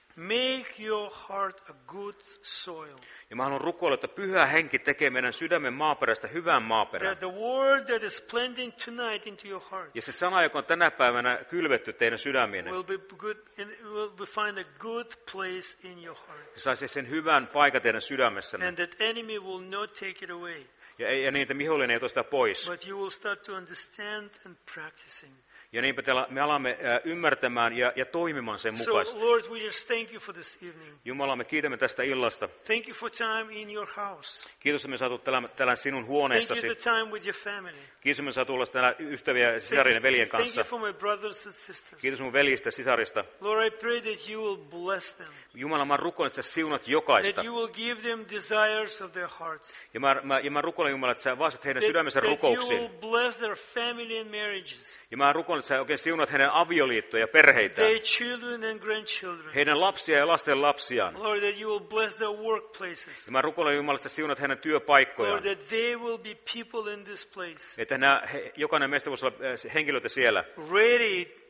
make your heart a good soil. Ja mä haluan rukoilla, että Pyhä Henki tekee meidän sydämen maaperästä hyvän maaperän. That the word that is planting tonight into your heart Ja se sana, joka on tänä päivänä kylvetty teidän sydämienne, will be good and will be find a good place in your heart. se saisi sen hyvän paikan teidän sydämessänne. And that enemy will not take it away. Ja, ei, ja niitä vihollinen ei ota sitä pois. But you will start to understand and practicing. Ja niinpä täällä me alamme äh, ymmärtämään ja, ja toimimaan sen So, mukaisesti. Lord, we just thank you for this evening. Jumala, me kiitämme tästä illasta. Thank you for time in your house. Kiitos, että me saatu täällä, täällä sinun Thank you huoneessasi. the time with your family. Kiitos, että me saatu olla täällä ystäviä, sisarien ja veljen Thank kanssa. you for my brothers and sisters. Kiitos mun veljistä ja sisarista. Lord, I pray that you will bless them. Jumala, mä rukoilen, että sä siunat jokaista. That you will give them desires of their hearts. Ja mä, mä, ja mä rukoilen, Jumala, että sä vastaat heidän That, sydämensä that you will rukouksiin. bless their family and marriages. Ja mä rukoilen, että sä oikein siunat heidän avioliittoja ja perheitään. Their children and grandchildren. Heidän lapsia ja lasten lapsiaan. Lord, that you will bless their workplaces. Ja mä rukoilen, Jumala, että sä siunat heidän Lord, työpaikkojaan. that they will be people in this place. Että nämä, he, jokainen meistä voisi olla äh, henkilöitä siellä. Ready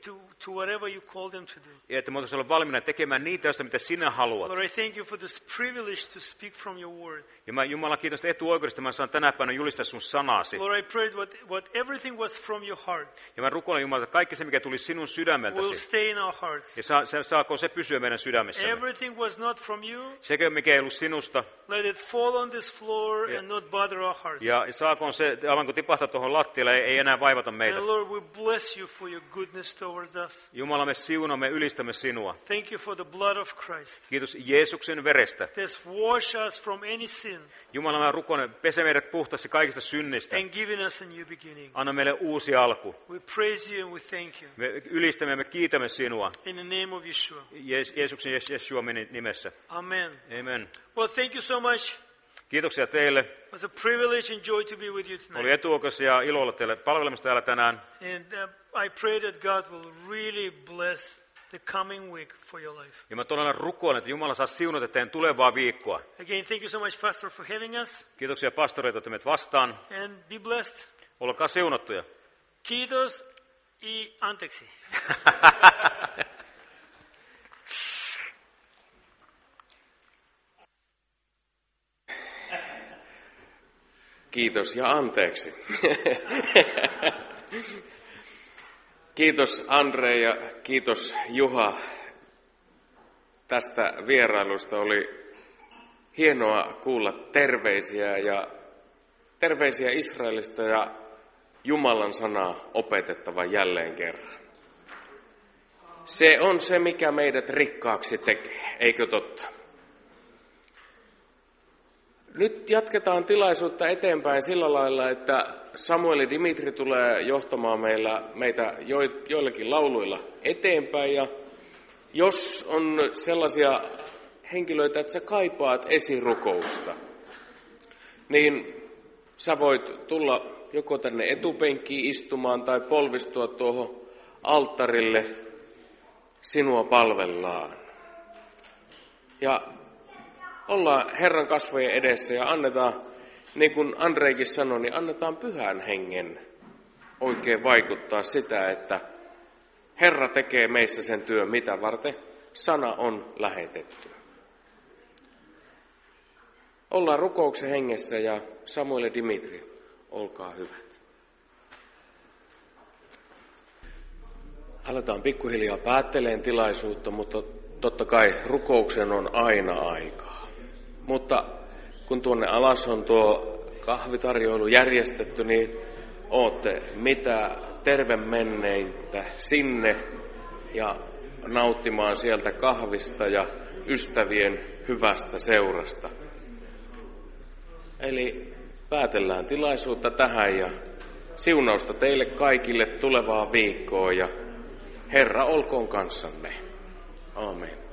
to, to whatever you call them to do. Ja että me oltaisiin olla valmiina tekemään niitä asioita, mitä sinä haluat. Lord, I thank you for this privilege to speak from your word. Ja mä Jumala kiitos etuoikeudesta, että mä saan tänä päivänä julistaa sun sanasi. Lord, I prayed what, what everything was from your heart Ja mä rukoilen Jumala, että kaikki se, mikä tuli sinun will sydämeltäsi, stay in our hearts. ja saa, sa, saako se pysyä meidän sydämessämme. Everything was not from you. Sekä mikä ei ollut sinusta, Let it fall on this floor Yeah. and not bother our hearts. ja saakoon se, aivan kun tipahtaa tuohon lattialle, ei, ei enää vaivata meitä. And Lord, we bless you for your goodness towards us. Jumala, me siunaamme, ylistämme sinua. Thank you for the blood of Christ. Kiitos Jeesuksen verestä. That's washed us from any sin Jumala, mä rukoilen, pese meidät puhtaasti kaikista synnistä. and given us a new beginning. Anna meille uusi alku. We praise you and we thank you. Me ylistämme ja me kiitämme sinua. In the name of Yeshua. Jees, Jeesuksen Jes- Jeshua nimessä. Amen. Amen. Well, thank you so much. Kiitoksia teille. It was a privilege and joy to be with you Oli tonight. etuoikeus ja ilo olla teille palvelemassa täällä tänään. And uh, I pray that God will really bless the coming week for your life. Ja mä todella rukoilen, että Jumala saa siunata teidän tulevaa viikkoa. Again, thank you so much, Pastor, for having us. Kiitoksia pastoreita, että meidät vastaan. And be blessed. Olkaa siunattuja. Kiitos y anteeksi. Kiitos ja anteeksi. Kiitos Andre ja kiitos Juha tästä vierailusta. Oli hienoa kuulla terveisiä ja terveisiä Israelista ja Jumalan sanaa opetettava jälleen kerran. Se on se, mikä meidät rikkaaksi tekee, eikö totta? Nyt jatketaan tilaisuutta eteenpäin sillä lailla, että Samueli Dimitri tulee johtamaan meillä, meitä jo, joillakin lauluilla eteenpäin. Ja jos on sellaisia henkilöitä, että sä kaipaat esirukousta, niin sä voit tulla joko tänne etupenkkiin istumaan tai polvistua tuohon alttarille. Sinua palvellaan. Ja ollaan Herran kasvojen edessä ja annetaan, niin kuin Andreikin sanoi, niin annetaan Pyhän Hengen oikein vaikuttaa sitä, että Herra tekee meissä sen työn, mitä varten sana on lähetetty. Ollaan rukouksen hengessä ja Samuel ja Dimitri, olkaa hyvät. Aletaan pikkuhiljaa päätteleen tilaisuutta, mutta totta kai rukouksen on aina aikaa. Mutta kun tuonne alas on tuo kahvitarjoilu järjestetty, niin ootte mitä terve menneintä sinne ja nauttimaan sieltä kahvista ja ystävien hyvästä seurasta. Eli päätellään tilaisuutta tähän ja siunausta teille kaikille tulevaa viikkoa ja Herra olkoon kanssanne. Aamen.